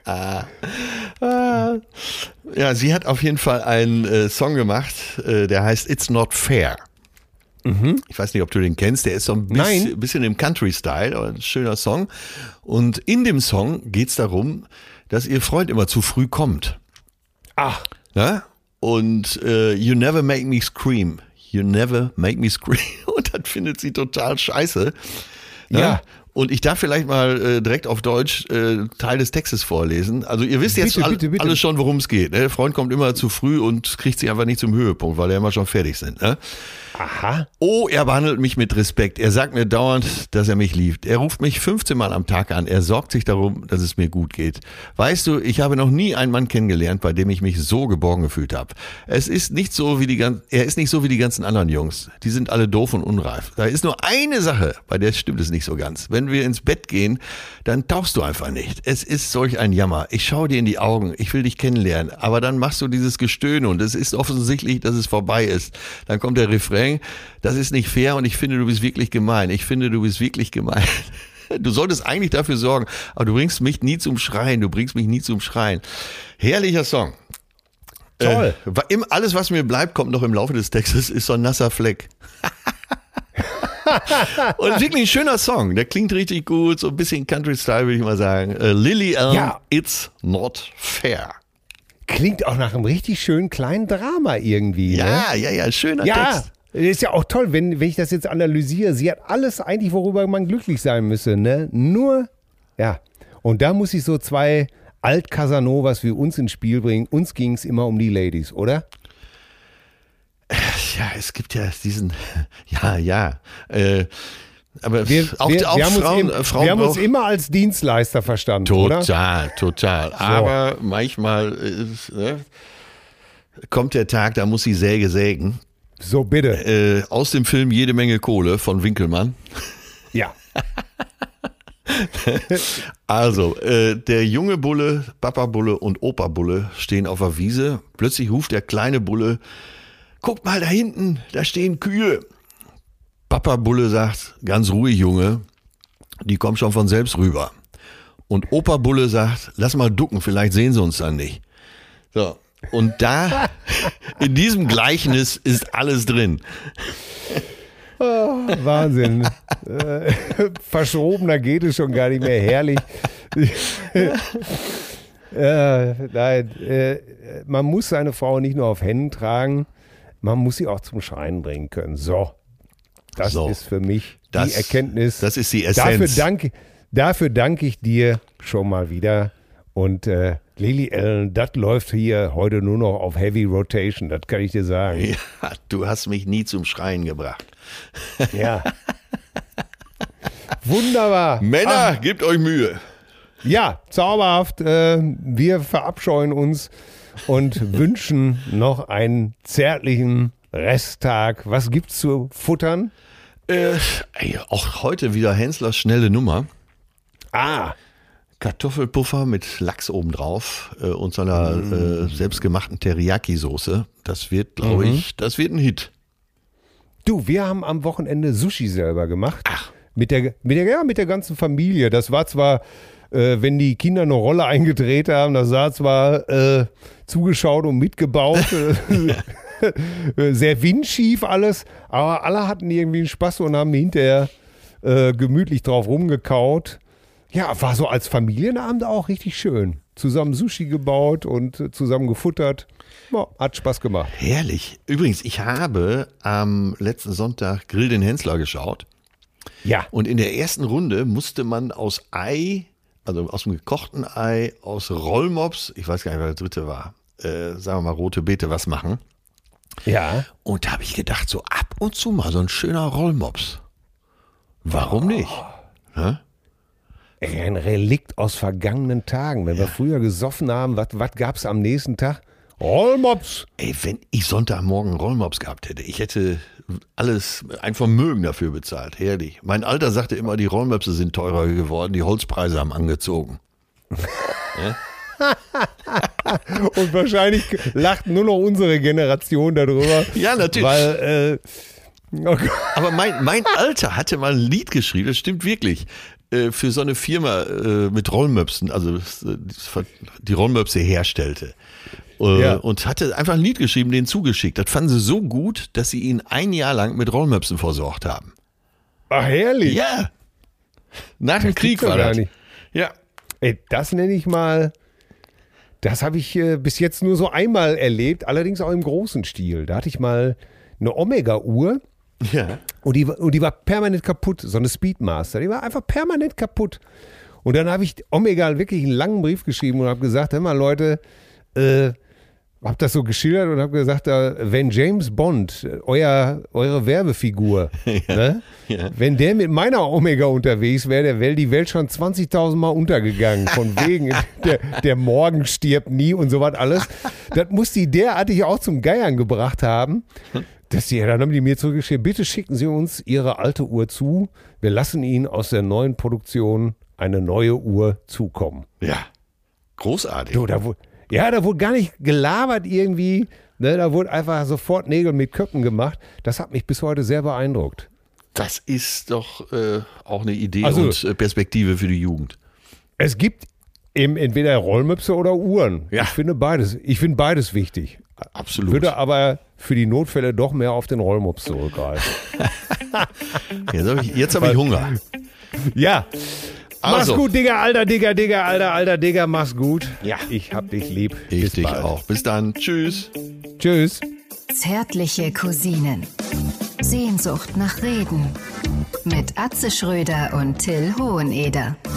ja, sie hat auf jeden Fall einen äh, Song gemacht, äh, der heißt It's Not Fair. Ich weiß nicht, ob du den kennst, der ist so ein bisschen, Nein. bisschen im Country-Style, aber ein schöner Song. Und in dem Song geht es darum, dass ihr Freund immer zu früh kommt. Ach, Ja? Und äh, You never make me scream. You never make me scream. Und das findet sie total scheiße. Ne? Ja. Und ich darf vielleicht mal äh, direkt auf Deutsch äh, Teil des Textes vorlesen. Also ihr wisst jetzt Bitte, all, bitte, bitte. alles schon, worum es geht. Ne? Der Freund kommt immer zu früh und kriegt sie einfach nicht zum Höhepunkt, weil er immer schon fertig sind. Ne? aha. Oh, er behandelt mich mit Respekt. Er sagt mir dauernd, dass er mich liebt. Er ruft mich fünfzehn Mal am Tag an. Er sorgt sich darum, dass es mir gut geht. Weißt du, ich habe noch nie einen Mann kennengelernt, bei dem ich mich so geborgen gefühlt habe. Es ist nicht so wie die gan- er ist nicht so wie die ganzen anderen Jungs. Die sind alle doof und unreif. Da ist nur eine Sache, bei der stimmt es nicht so ganz. Wenn wir ins Bett gehen, dann tauchst du einfach nicht. Es ist solch ein Jammer. Ich schaue dir in die Augen. Ich will dich kennenlernen. Aber dann machst du dieses Gestöhne und es ist offensichtlich, dass es vorbei ist. Dann kommt der Refrain. Das ist nicht fair und ich finde, du bist wirklich gemein. Ich finde, du bist wirklich gemein. Du solltest eigentlich dafür sorgen, aber du bringst mich nie zum Schreien. Du bringst mich nie zum Schreien. Herrlicher Song. Toll. Äh, im, alles, was mir bleibt, kommt noch im Laufe des Textes, ist so ein nasser Fleck. Und wirklich ein schöner Song. Der klingt richtig gut. So ein bisschen Country-Style, würde ich mal sagen. Äh, Lily Allen, Ja. It's Not Fair. Klingt auch nach einem richtig schönen kleinen Drama irgendwie. Ne? Ja, ja, ja, schöner Ja, Text. ist ja auch toll, wenn, wenn ich das jetzt analysiere. Sie hat alles eigentlich, worüber man glücklich sein müsse. Ne? Nur, ja. Und da muss ich so zwei Alt-Casanovas wie uns ins Spiel bringen. Uns ging es immer um die Ladies, oder? Ja, es gibt ja diesen, ja, ja. Äh, aber Wir, auch, wir, auch wir, haben, Frauen, uns, im, äh, Frauen wir haben uns brauchen- immer als Dienstleister verstanden, oder? Total, total. Aber manchmal äh, ne, kommt der Tag, da muss die Säge sägen. So, bitte. Äh, aus dem Film Jede Menge Kohle von Winkelmann. Ja. Also, äh, der junge Bulle, Papa Bulle und Opa Bulle stehen auf der Wiese. Plötzlich ruft der kleine Bulle, guck mal da hinten, da stehen Kühe. Papa Bulle sagt, ganz ruhig, Junge, die kommen schon von selbst rüber. Und Opa Bulle sagt, lass mal ducken, vielleicht sehen sie uns dann nicht. So, und da, in diesem Gleichnis ist alles drin. Oh, Wahnsinn. äh, verschrobener geht es schon gar nicht mehr. Herrlich. Äh, nein, äh, man muss seine Frau nicht nur auf Händen tragen, man muss sie auch zum Schreien bringen können. So, das So. ist für mich Das- die Erkenntnis. das ist die Dafür Essenz. danke, dafür danke ich dir schon mal wieder. Und äh, Lily Allen, das läuft hier heute nur noch auf Heavy Rotation, das kann ich dir sagen. Ja, du hast mich nie zum Schreien gebracht. Ja. Wunderbar. Männer, gebt euch Mühe. Ja, zauberhaft. Äh, wir verabscheuen uns und wünschen noch einen zärtlichen Resttag. Was gibt's zu futtern? Äh, ey, auch heute wieder Henslers schnelle Nummer. Ah, Kartoffelpuffer mit Lachs obendrauf äh, und so einer Mm. äh, selbstgemachten Teriyaki-Soße. Das wird, glaube Mhm. ich, das wird ein Hit. du, wir haben am Wochenende Sushi selber gemacht. Ach. Mit der, mit der, ja, mit der ganzen Familie. Das war zwar, äh, wenn die Kinder eine Rolle eingedreht haben, das sah zwar äh, zugeschaut und mitgebaut, äh, sehr windschief alles, aber alle hatten irgendwie einen Spaß und haben hinterher äh, gemütlich drauf rumgekaut. Ja, war so als Familienabend auch richtig schön. Zusammen Sushi gebaut und äh, zusammen gefuttert. Ja, hat Spaß gemacht. Herrlich. Übrigens, ich habe am letzten Sonntag Grill den Hensler geschaut. Ja. Und in der ersten Runde musste man aus Ei, also aus dem gekochten Ei, aus Rollmops, ich weiß gar nicht, wer der dritte war, äh, sagen wir mal rote Beete, was machen. Ja. Und da habe ich gedacht, so ab und zu mal so ein schöner Rollmops. Warum nicht? Hä? Ey, ein Relikt aus vergangenen Tagen. Wenn wir früher gesoffen haben, was gab es am nächsten Tag? Rollmops. Ey, wenn ich Sonntagmorgen Rollmops gehabt hätte, ich hätte alles, ein Vermögen dafür bezahlt. Herrlich. Mein Alter sagte immer, die Rollmöpse sind teurer geworden, die Holzpreise haben angezogen. Und wahrscheinlich lacht nur noch unsere Generation darüber. Ja, natürlich. Weil, äh, oh Gott. Aber mein, mein Alter hatte mal ein Lied geschrieben, das stimmt wirklich, äh, für so eine Firma äh, mit Rollmöpsen, also äh, die Rollmöpse herstellte. Äh, Ja. Und hatte einfach ein Lied geschrieben, den zugeschickt. Das fanden sie so gut, dass sie ihn ein Jahr lang mit Rollmöpsen versorgt haben. Ach, herrlich. Ja. Nach dem Krieg gibt's doch war gar das. nicht. Ja. Ey, das nenne ich mal, das habe ich äh, bis jetzt nur so einmal erlebt, allerdings auch im großen Stil. Da hatte ich mal eine Omega-Uhr Ja. und die, war- und die war permanent kaputt, so eine Speedmaster, die war einfach permanent kaputt. Und dann habe ich Omega wirklich einen langen Brief geschrieben und habe gesagt, hör mal Leute, äh, habe das so geschildert und habe gesagt, äh, wenn James Bond, äh, euer, eure Werbefigur, ne, ja. wenn der mit meiner Omega unterwegs wäre, der wäre die Welt schon zwanzigtausend Mal untergegangen. Von wegen, der, der Morgen stirbt nie und sowas alles. Das muss die derartig auch zum Geiern gebracht haben. Dass die, dann haben die mir zurückgeschrieben, bitte schicken Sie uns Ihre alte Uhr zu. Wir lassen Ihnen aus der neuen Produktion eine neue Uhr zukommen. Ja. Großartig. Du, da wurde, ja, da wurde gar nicht gelabert irgendwie. Ne, da wurde einfach sofort Nägel mit Köppen gemacht. Das hat mich bis heute sehr beeindruckt. Das ist doch äh, auch eine Idee Also- und äh, Perspektive für die Jugend. Es gibt eben entweder Rollmöpse oder Uhren. Ja. Ich finde beides, ich finde beides wichtig. Absolut. Würde aber für die Notfälle doch mehr auf den Rollmops zurückgreifen. Jetzt habe ich, jetzt hab ich Hunger. Ja. Also. Mach's gut, Digga, alter Digga, Digga, alter, alter Digga, mach's gut. Ja. Ich hab dich lieb. Ich Bis dich bald. auch. Bis dann. Tschüss. Tschüss. Zärtliche Cousinen. Sehnsucht nach Reden. Mit Atze Schröder und Till Hoheneder.